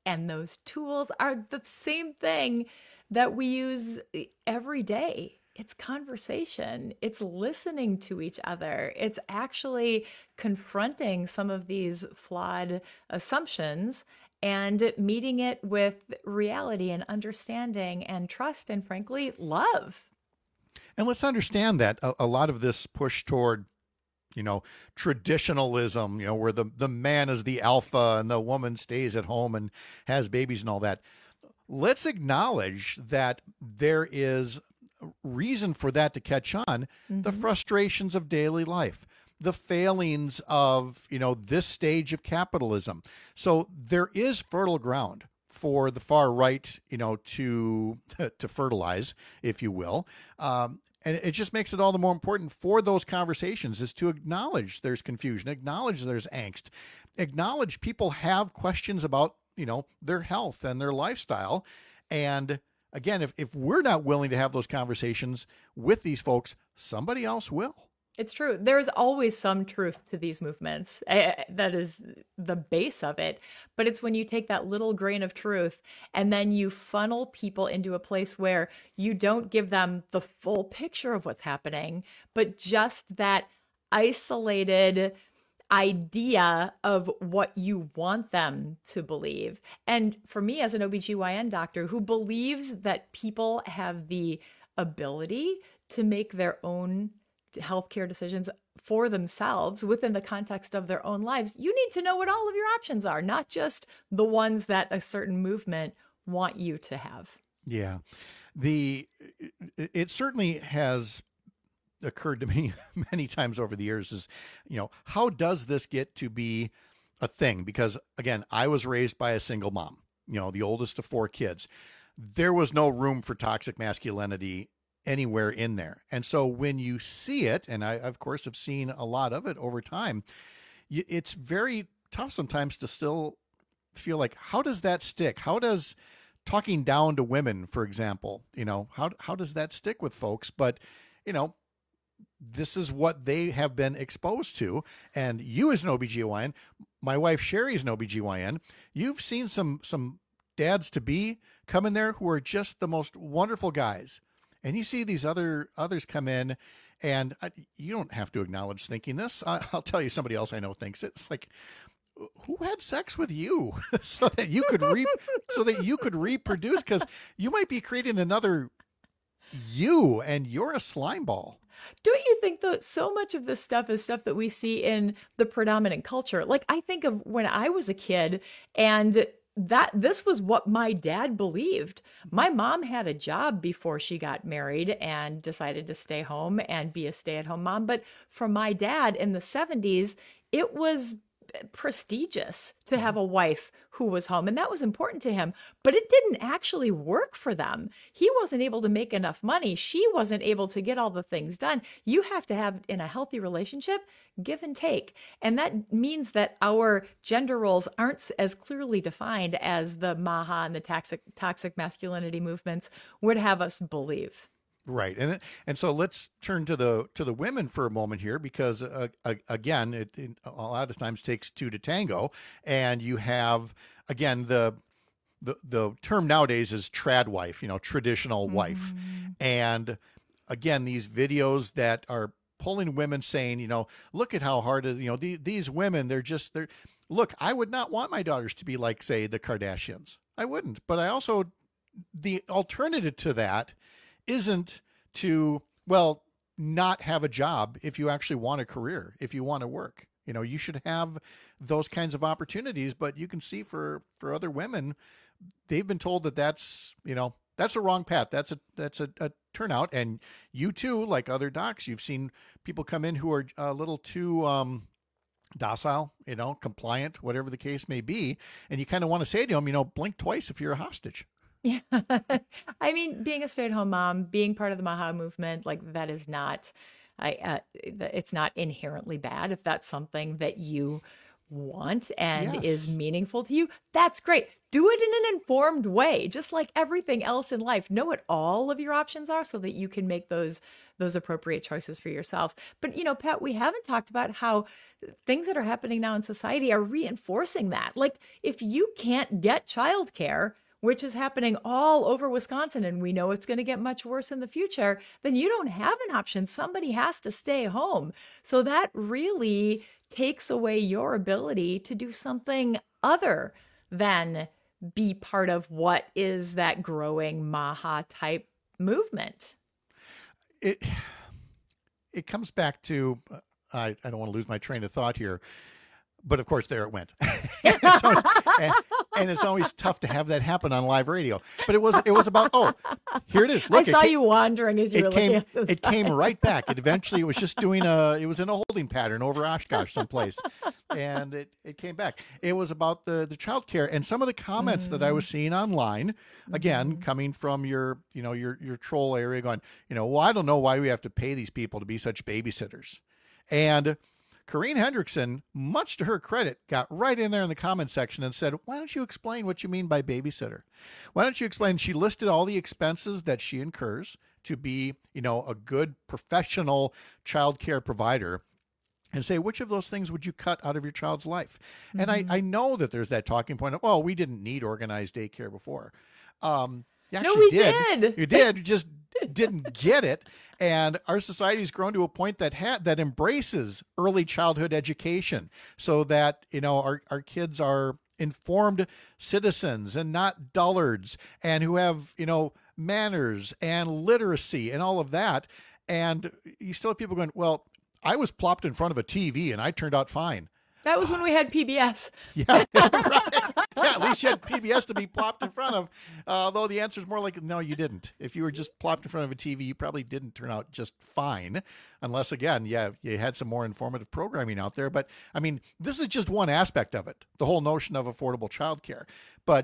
And those tools are the same thing that we use every day. It's conversation. It's listening to each other. It's actually confronting some of these flawed assumptions and meeting it with reality and understanding and trust and, frankly, love. And let's understand that a lot of this push toward, traditionalism, where the man is the alpha and the woman stays at home and has babies and all that. Let's acknowledge that there is reason for that to catch on, the frustrations of daily life, the failings of, this stage of capitalism. So there is fertile ground for the far right, to fertilize, if you will. And it just makes it all the more important for those conversations is to acknowledge there's confusion, acknowledge there's angst, acknowledge people have questions about, their health and their lifestyle. And again, if we're not willing to have those conversations with these folks, somebody else will. It's true. There's always some truth to these movements. That is the base of it. But it's when you take that little grain of truth and then you funnel people into a place where you don't give them the full picture of what's happening, but just that isolated idea of what you want them to believe. And for me, as an OBGYN doctor who believes that people have the ability to make their own healthcare decisions for themselves within the context of their own lives, you need to know what all of your options are, not just the ones that a certain movement want you to have. Yeah. It certainly has occurred to me many times over the years is, how does this get to be a thing? Because again, I was raised by a single mom, the oldest of 4 kids. There was no room for toxic masculinity anywhere in there. And so when you see it, and I, of course, have seen a lot of it over time, it's very tough sometimes to still feel like, how does that stick? How does talking down to women, for example, how does that stick with folks? But, this is what they have been exposed to. And you as an OBGYN, my wife Sherry is an OBGYN, you've seen some dads to be come in there who are just the most wonderful guys. And you see these others come in, and you don't have to acknowledge thinking this. I'll tell you, somebody else I know thinks it. It's like, who had sex with you so that you could reproduce? Because you might be creating another you, and you're a slime ball. Don't you think that so much of this stuff is stuff that we see in the predominant culture? Like, I think of when I was a kid and that this was what my dad believed. My mom had a job before she got married and decided to stay home and be a stay-at-home mom. But for my dad in the 70s, it was prestigious to have a wife who was home, and that was important to him, but it didn't actually work for them. He wasn't able to make enough money. She wasn't able to get all the things done. You have to have, in a healthy relationship, give and take. And that means that our gender roles aren't as clearly defined as the MAHA and the toxic masculinity movements would have us believe. Right. And so let's turn to the women for a moment here, because again, it a lot of times takes 2 to tango, and you have, again, the term nowadays is trad wife, traditional wife. And again, these videos that are pulling women saying, look at how hard, these women, look, I would not want my daughters to be like, say, the Kardashians. I wouldn't. But I also, the alternative to that isn't to, not have a job if you actually want a career, if you want to work. You should have those kinds of opportunities, but you can see for other women, they've been told that that's a wrong path. That's a turnout. And you too, like other docs, you've seen people come in who are a little too docile, compliant, whatever the case may be. And you kind of want to say to them, blink twice if you're a hostage. Yeah. I mean, being a stay-at-home mom, being part of the MAHA movement, like that is not, it's not inherently bad if that's something that you want and is meaningful to you, that's great. Do it in an informed way, just like everything else in life. Know what all of your options are so that you can make those appropriate choices for yourself. But, Pat, we haven't talked about how things that are happening now in society are reinforcing that. Like, if you can't get childcare, which is happening all over Wisconsin, and we know it's going to get much worse in the future, then you don't have an option. Somebody has to stay home. So that really takes away your ability to do something other than be part of what is that growing MAHA type movement. It comes back to, I don't want to lose my train of thought here, but of course there it went. And it's always tough to have that happen on live radio. But it was about, here it is. Look, I saw you wandering as you were looking at this. It came right back. It eventually was just doing it was in a holding pattern over Oshkosh someplace. And it came back. It was about the child care and some of the comments that I was seeing online, again, coming from your troll area going, well, I don't know why we have to pay these people to be such babysitters. And Corrine Hendrickson, much to her credit, got right in there in the comment section and said, why don't you explain what you mean by babysitter? Why don't you explain? She listed all the expenses that she incurs to be, a good professional child care provider and say, which of those things would you cut out of your child's life? And I know that there's that talking point of, we didn't need organized daycare before. You actually did. You did. You just didn't get it. And our society's grown to a point that embraces early childhood education so that, our kids are informed citizens and not dullards and who have, manners and literacy and all of that. And you still have people going, well, I was plopped in front of a TV and I turned out fine. That was when we had PBS. Yeah, right. Yeah, at least you had PBS to be plopped in front of. Although the answer is more like, no, you didn't. If you were just plopped in front of a TV, you probably didn't turn out just fine. Unless, again, you had some more informative programming out there. But, I mean, this is just one aspect of it, the whole notion of affordable childcare. But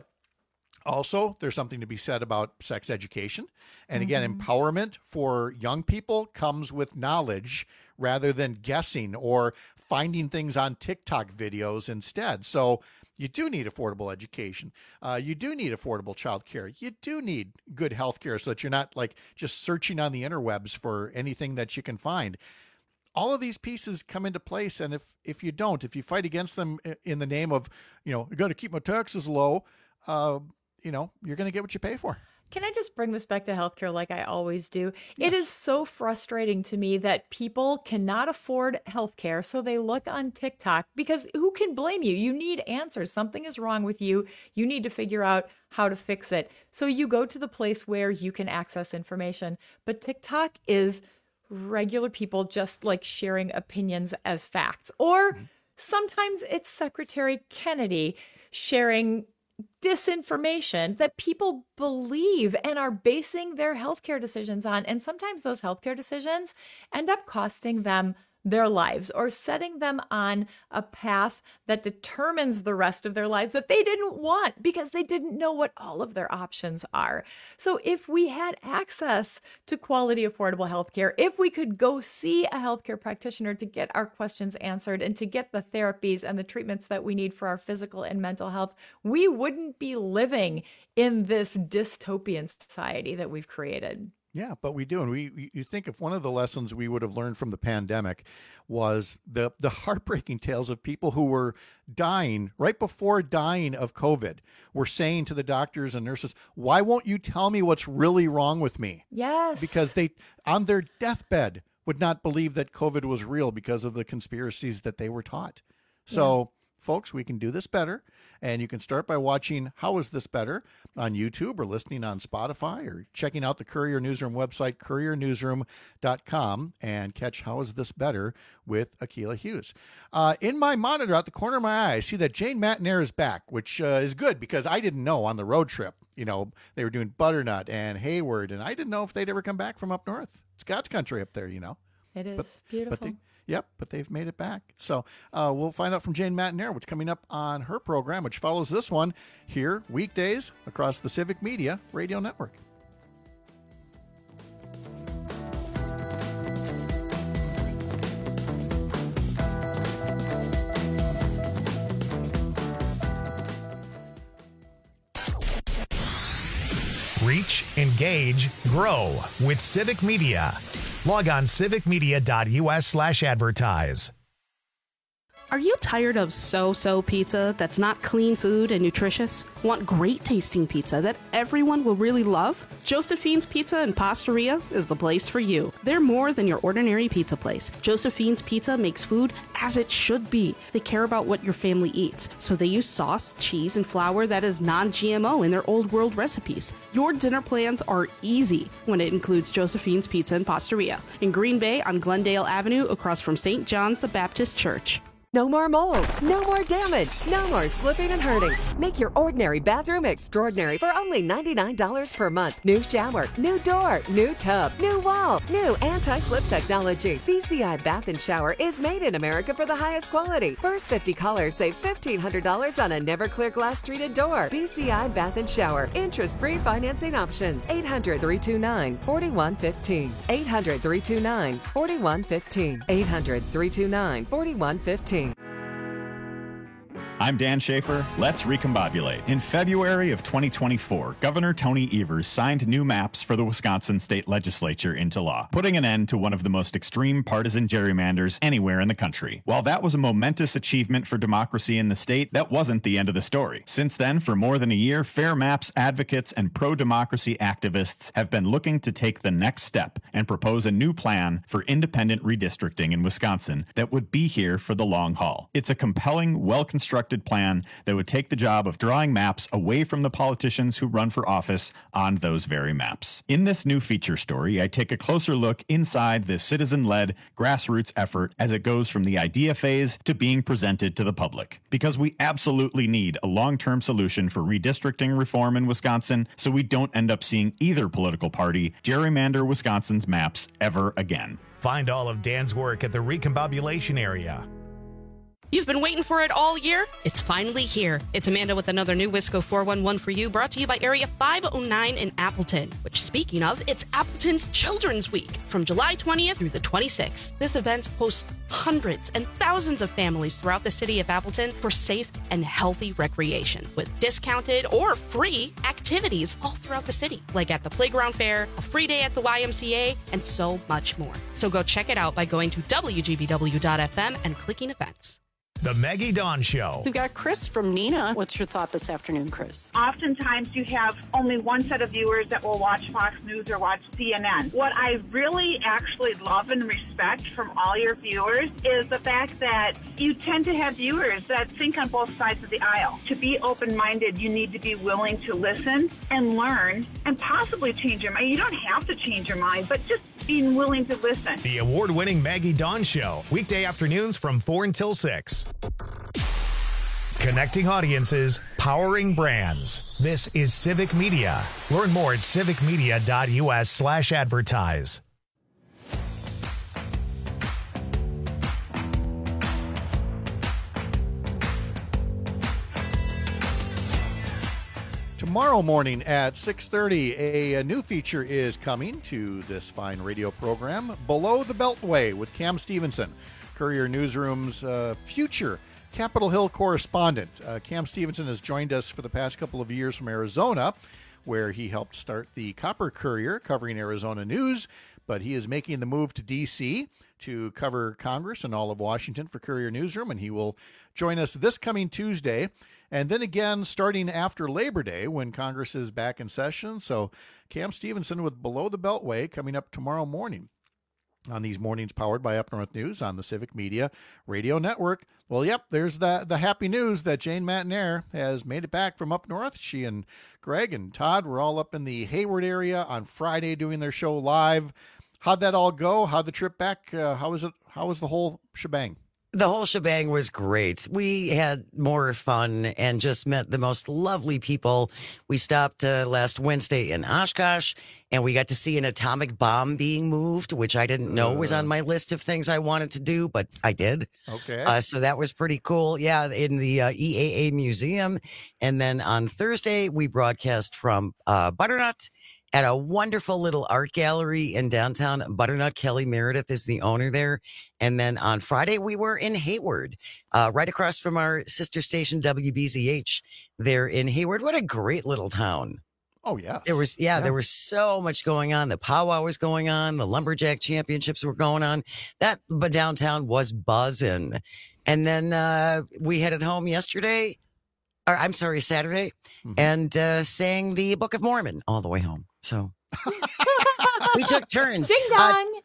also, there's something to be said about sex education. And again, empowerment for young people comes with knowledge rather than guessing or finding things on TikTok videos instead. So you do need affordable education. You do need affordable childcare. You do need good health care so that you're not like just searching on the interwebs for anything that you can find. All of these pieces come into place. And if you fight against them in the name of, I got to keep my taxes low, you're going to get what you pay for. Can I just bring this back to healthcare like I always do? Yes. It is so frustrating to me that people cannot afford healthcare, so they look on TikTok because who can blame you? You need answers. Something is wrong with you. You need to figure out how to fix it. So you go to the place where you can access information. But TikTok is regular people just like sharing opinions as facts. Or sometimes it's Secretary Kennedy sharing disinformation that people believe and are basing their healthcare decisions on. And sometimes those healthcare decisions end up costing them their lives or setting them on a path that determines the rest of their lives that they didn't want because they didn't know what all of their options are. So if we had access to quality, affordable healthcare, if we could go see a healthcare practitioner to get our questions answered and to get the therapies and the treatments that we need for our physical and mental health, we wouldn't be living in this dystopian society that we've created. Yeah, but we do. And you think if one of the lessons we would have learned from the pandemic was the heartbreaking tales of people who were dying right before dying of COVID were saying to the doctors and nurses, why won't you tell me what's really wrong with me? Yes. Because they, on their deathbed, would not believe that COVID was real because of the conspiracies that they were taught. So, folks, we can do this better. And you can start by watching How Is This Better on YouTube or listening on Spotify or checking out the Courier Newsroom website, couriernewsroom.com, and catch How Is This Better with Akilah Hughes. In my monitor out the corner of my eye, I see that Jane Matenaer is back, which is good because I didn't know on the road trip. They were doing Butternut and Hayward, and I didn't know if they'd ever come back from up north. It's God's country up there, It is beautiful. But they've made it back. So we'll find out from Jane Matenaer what's coming up on her program, which follows this one here weekdays across the Civic Media Radio Network. Reach, engage, grow with Civic Media. Log on civicmedia.us/advertise. Are you tired of so-so pizza that's not clean food and nutritious? Want great tasting pizza that everyone will really love? Josephine's Pizza and Pastaria is the place for you. They're more than your ordinary pizza place. Josephine's Pizza makes food as it should be. They care about what your family eats, so they use sauce, cheese, and flour that is non-GMO in their old world recipes. Your dinner plans are easy when it includes Josephine's Pizza and Pastaria in Green Bay on Glendale Avenue across from St. John's the Baptist Church. No more mold, no more damage, no more slipping and hurting. Make your ordinary bathroom extraordinary for only $99 per month. New shower, new door, new tub, new wall, new anti-slip technology. BCI Bath and Shower is made in America for the highest quality. First 50 callers save $1,500 on a Never-Clear glass treated door. BCI Bath and Shower. Interest-free financing options. 800-329-4115. 800-329-4115. 800-329-4115. I'm Dan Schaefer. Let's recombobulate. In February of 2024, Governor Tony Evers signed new maps for the Wisconsin state legislature into law, putting an end to one of the most extreme partisan gerrymanders anywhere in the country. While that was a momentous achievement for democracy in the state, that wasn't the end of the story. Since then, for more than a year, Fair Maps advocates and pro-democracy activists have been looking to take the next step and propose a new plan for independent redistricting in Wisconsin that would be here for the long haul. It's a compelling, well-constructed plan that would take the job of drawing maps away from the politicians who run for office on those very maps. In this new feature story, I take a closer look inside this citizen-led grassroots effort as it goes from the idea phase to being presented to the public. Because we absolutely need a long-term solution for redistricting reform in Wisconsin so we don't end up seeing either political party gerrymander Wisconsin's maps ever again. Find all of Dan's work at the Recombobulation area. You've been waiting for it all year? It's finally here. It's Amanda with another new Wisco 411 for you, brought to you by Area 509 in Appleton, which, speaking of, it's Appleton's Children's Week from July 20th through the 26th. This event hosts hundreds and thousands of families throughout the city of Appleton for safe and healthy recreation with discounted or free activities all throughout the city, like at the Playground Fair, a free day at the YMCA, and so much more. So go check it out by going to WGBW.FM and clicking events. The Maggie Dawn Show. We've got Chris from Neenah. What's your thought this afternoon, Chris? Oftentimes you have only one set of viewers that will watch Fox News or watch CNN. What I really actually love and respect from all your viewers is the fact that you tend to have viewers that think on both sides of the aisle. To be open-minded, you need to be willing to listen and learn and possibly change your mind. You don't have to change your mind, but just being willing to listen. The award-winning Maggie Dawn Show, weekday afternoons from 4 until 6. Connecting audiences, powering brands. This is Civic Media. Learn more at civicmedia.us/advertise. Tomorrow morning at 6:30, a new feature is coming to this fine radio program, Below the Beltway with Cam Stevenson, Courier Newsroom's future Capitol Hill correspondent. Cam Stevenson has joined us for the past couple of years from Arizona, where he helped start the Copper Courier covering Arizona news, but he is making the move to D.C. to cover Congress and all of Washington for Courier Newsroom, and he will join us this coming Tuesday, and then again starting after Labor Day when Congress is back in session. So Cam Stevenson with Below the Beltway coming up tomorrow morning on these mornings powered by Up North News on the Civic Media Radio Network. Well, yep, there's the happy news that Jane Matenaer has made it back from up north. She and Greg and Todd were all up in the Hayward area on Friday doing their show live. How'd that all go? How'd the trip back? How was it? How was the whole shebang? The whole shebang was great. We had more fun and just met the most lovely people. We stopped last Wednesday in Oshkosh, and we got to see an atomic bomb being moved, which I didn't know was on my list of things I wanted to do, but I did. Okay. So that was pretty cool. Yeah, in the EAA Museum. And then on Thursday, we broadcast from Butternut at a wonderful little art gallery in downtown Butternut. Kelly Meredith is the owner there. And then on Friday, we were in Hayward, right across from our sister station, WBZH, there in Hayward. What a great little town. Oh, yes. There was so much going on. The powwow was going on. The lumberjack championships were going on. But downtown was buzzing. And then we headed home Saturday, and sang the Book of Mormon all the way home. So we took turns. Ding dong.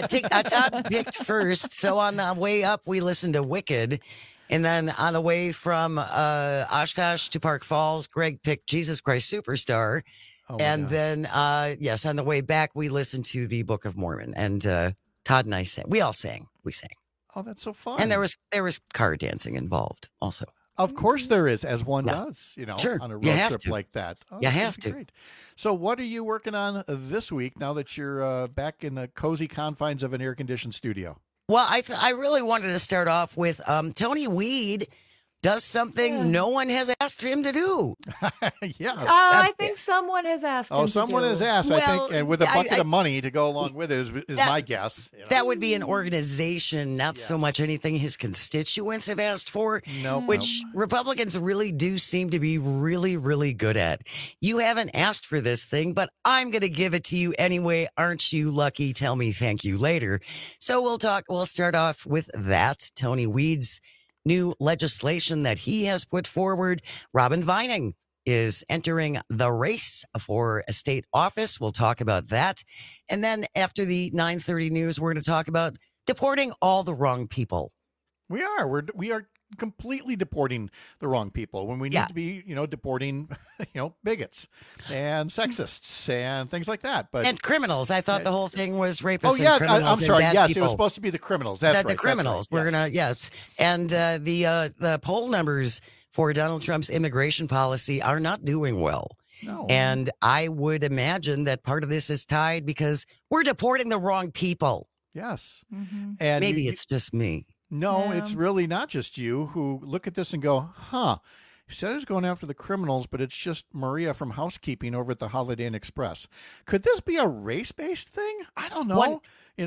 Todd picked first. So on the way up, we listened to Wicked. And then on the way from Oshkosh to Park Falls, Greg picked Jesus Christ Superstar. And then, on the way back, we listened to the Book of Mormon. And Todd and I sang. We all sang. We sang. Oh, that's so fun. And there was car dancing involved also. Of course there is, as one does, Sure. on a road trip to. like that. Oh, you have to. Great. So what are you working on this week now that you're back in the cozy confines of an air-conditioned studio? Well, I really wanted to start off with Tony Weed does something no one has asked him to do. Yes. I think someone has asked him to do. Someone has asked, I think, and with a bucket of money to go along with it is my guess. That would be an organization, not so much anything his constituents have asked for, which Republicans really do seem to be really, really good at. You haven't asked for this thing, but I'm going to give it to you anyway. Aren't you lucky? Tell me thank you later. So we'll start off with that. Tony Weed's new legislation that he has put forward. Robin Vining is entering the race for a state office. We'll talk about that. And then after the 9:30 news, we're going to talk about deporting all the wrong people. We are completely deporting the wrong people when we need to be, deporting, bigots and sexists and things like that. And criminals. I thought the whole thing was rapists. Oh yeah, and criminals. I'm sorry. Yes, people. it was supposed to be the criminals. That's right. The criminals. That's right. We're gonna and the poll numbers for Donald Trump's immigration policy are not doing well. No. And I would imagine that part of this is tied because we're deporting the wrong people. Yes. Mm-hmm. And maybe it's just me. No, it's really not just you who look at this and go, he said he was going after the criminals, but it's just Maria from housekeeping over at the Holiday Inn Express. Could this be a race-based thing? I don't know.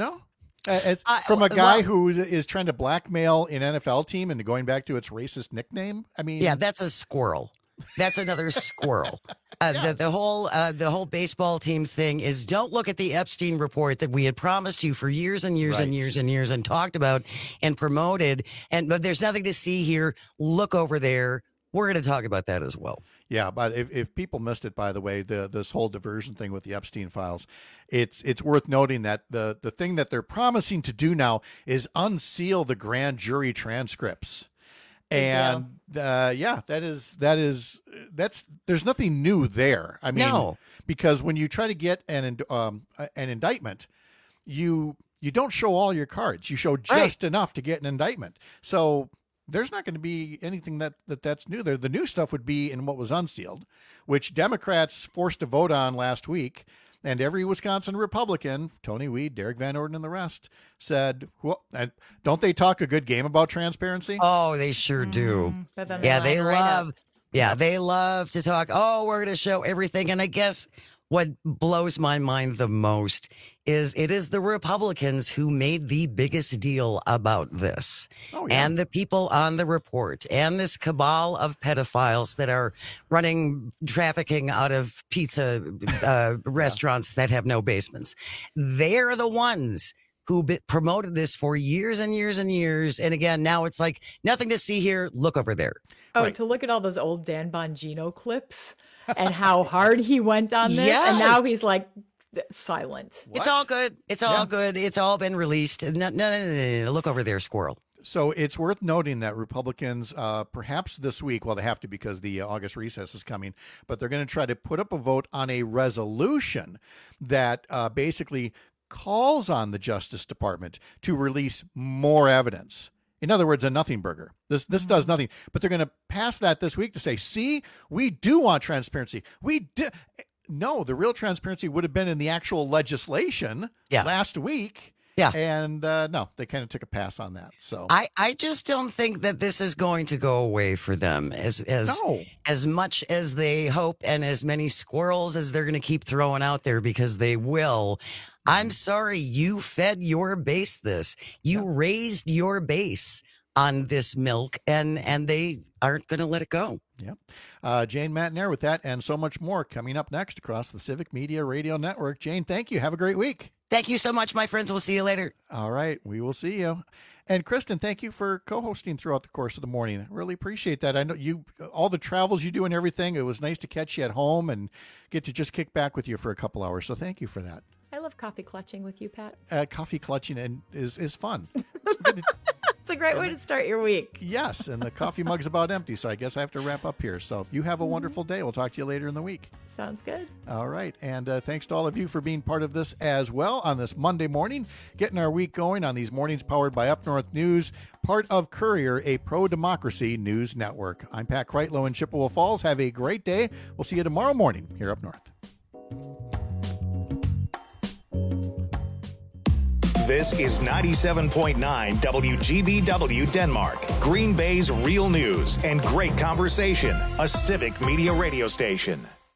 It's from a guy who is trying to blackmail an NFL team into going back to its racist nickname. I mean, yeah, that's a squirrel. That's another squirrel. The whole baseball team thing is don't look at the Epstein report that we had promised you for years and years and years and years and talked about and promoted. But there's nothing to see here. Look over there. We're going to talk about that as well. Yeah, but if people missed it, by the way, this whole diversion thing with the Epstein files, it's worth noting that the thing that they're promising to do now is unseal the grand jury transcripts. And there's nothing new there. I mean, because when you try to get an indictment, you don't show all your cards. You show just enough to get an indictment. So there's not going to be anything that's new there. The new stuff would be in what was unsealed, which Democrats forced a vote on last week. And every Wisconsin Republican, Tony Weed, Derek Van Orden, and the rest, said, well, don't they talk a good game about transparency? Oh, they sure do. They love to talk. Oh, we're going to show everything. And I guess what blows my mind the most is it is the Republicans who made the biggest deal about this. And the people on the report and this cabal of pedophiles that are running trafficking out of pizza restaurants that have no basements. They're the ones who promoted this for years and years and years. And again, now it's like nothing to see here. Look over there. To look at all those old Dan Bongino clips and how hard he went on this. And now he's like, silent. What? It's all good. It's all good. It's all been released. No. Look over there, squirrel. So it's worth noting that Republicans, perhaps this week, well, they have to because the August recess is coming, but they're going to try to put up a vote on a resolution that basically calls on the Justice Department to release more evidence. In other words, a nothing burger. This does nothing. But they're going to pass that this week to say, see, we do want transparency. We do. No, the real transparency would have been in the actual legislation last week. Yeah. And no, they kind of took a pass on that. So I just don't think that this is going to go away for them as much as they hope and as many squirrels as they're going to keep throwing out there because they will. I'm sorry, you fed your base this. You raised your base on this milk, and they aren't going to let it go. Yep. Jane Matenaer with that and so much more coming up next across the Civic Media Radio Network. Jane, thank you. Have a great week. Thank you so much, my friends. We'll see you later. All right. We will see you. And Kristen, thank you for co-hosting throughout the course of the morning. I really appreciate that. I know you, all the travels you do and everything. It was nice to catch you at home and get to just kick back with you for a couple hours. So thank you for that. I love coffee clutching with you, Pat. Coffee clutching is fun. It's a great way to start your week. Yes, and the coffee mug's about empty, so I guess I have to wrap up here. So you have a wonderful day. We'll talk to you later in the week. Sounds good. All right, and thanks to all of you for being part of this as well on this Monday morning, getting our week going on these mornings powered by Up North News, part of Courier, a pro-democracy news network. I'm Pat Kreitlow in Chippewa Falls. Have a great day. We'll see you tomorrow morning here up north. This is 97.9 WGBW Denmark, Green Bay's real news and great conversation, a Civic Media radio station.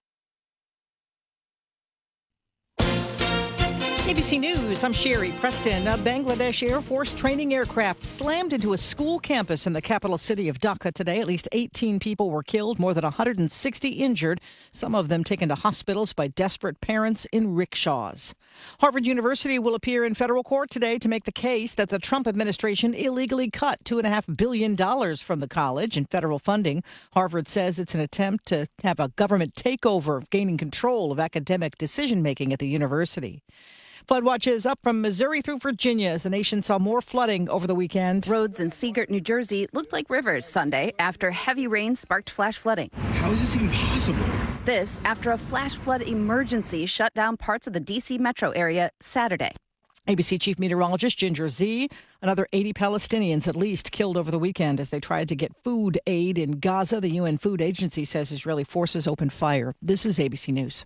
ABC News, I'm Sherry Preston. A Bangladesh Air Force training aircraft slammed into a school campus in the capital city of Dhaka today. At least 18 people were killed, more than 160 injured, some of them taken to hospitals by desperate parents in rickshaws. Harvard University will appear in federal court today to make the case that the Trump administration illegally cut $2.5 billion from the college in federal funding. Harvard says it's an attempt to have a government takeover of gaining control of academic decision-making at the university. Flood watches up from Missouri through Virginia as the nation saw more flooding over the weekend. Roads in Seagirt, New Jersey looked like rivers Sunday after heavy rain sparked flash flooding. How is this even possible? This after a flash flood emergency shut down parts of the D.C. metro area Saturday. ABC Chief Meteorologist Ginger Zee. Another 80 Palestinians at least killed over the weekend as they tried to get food aid in Gaza. The UN Food Agency says Israeli forces opened fire. This is ABC News.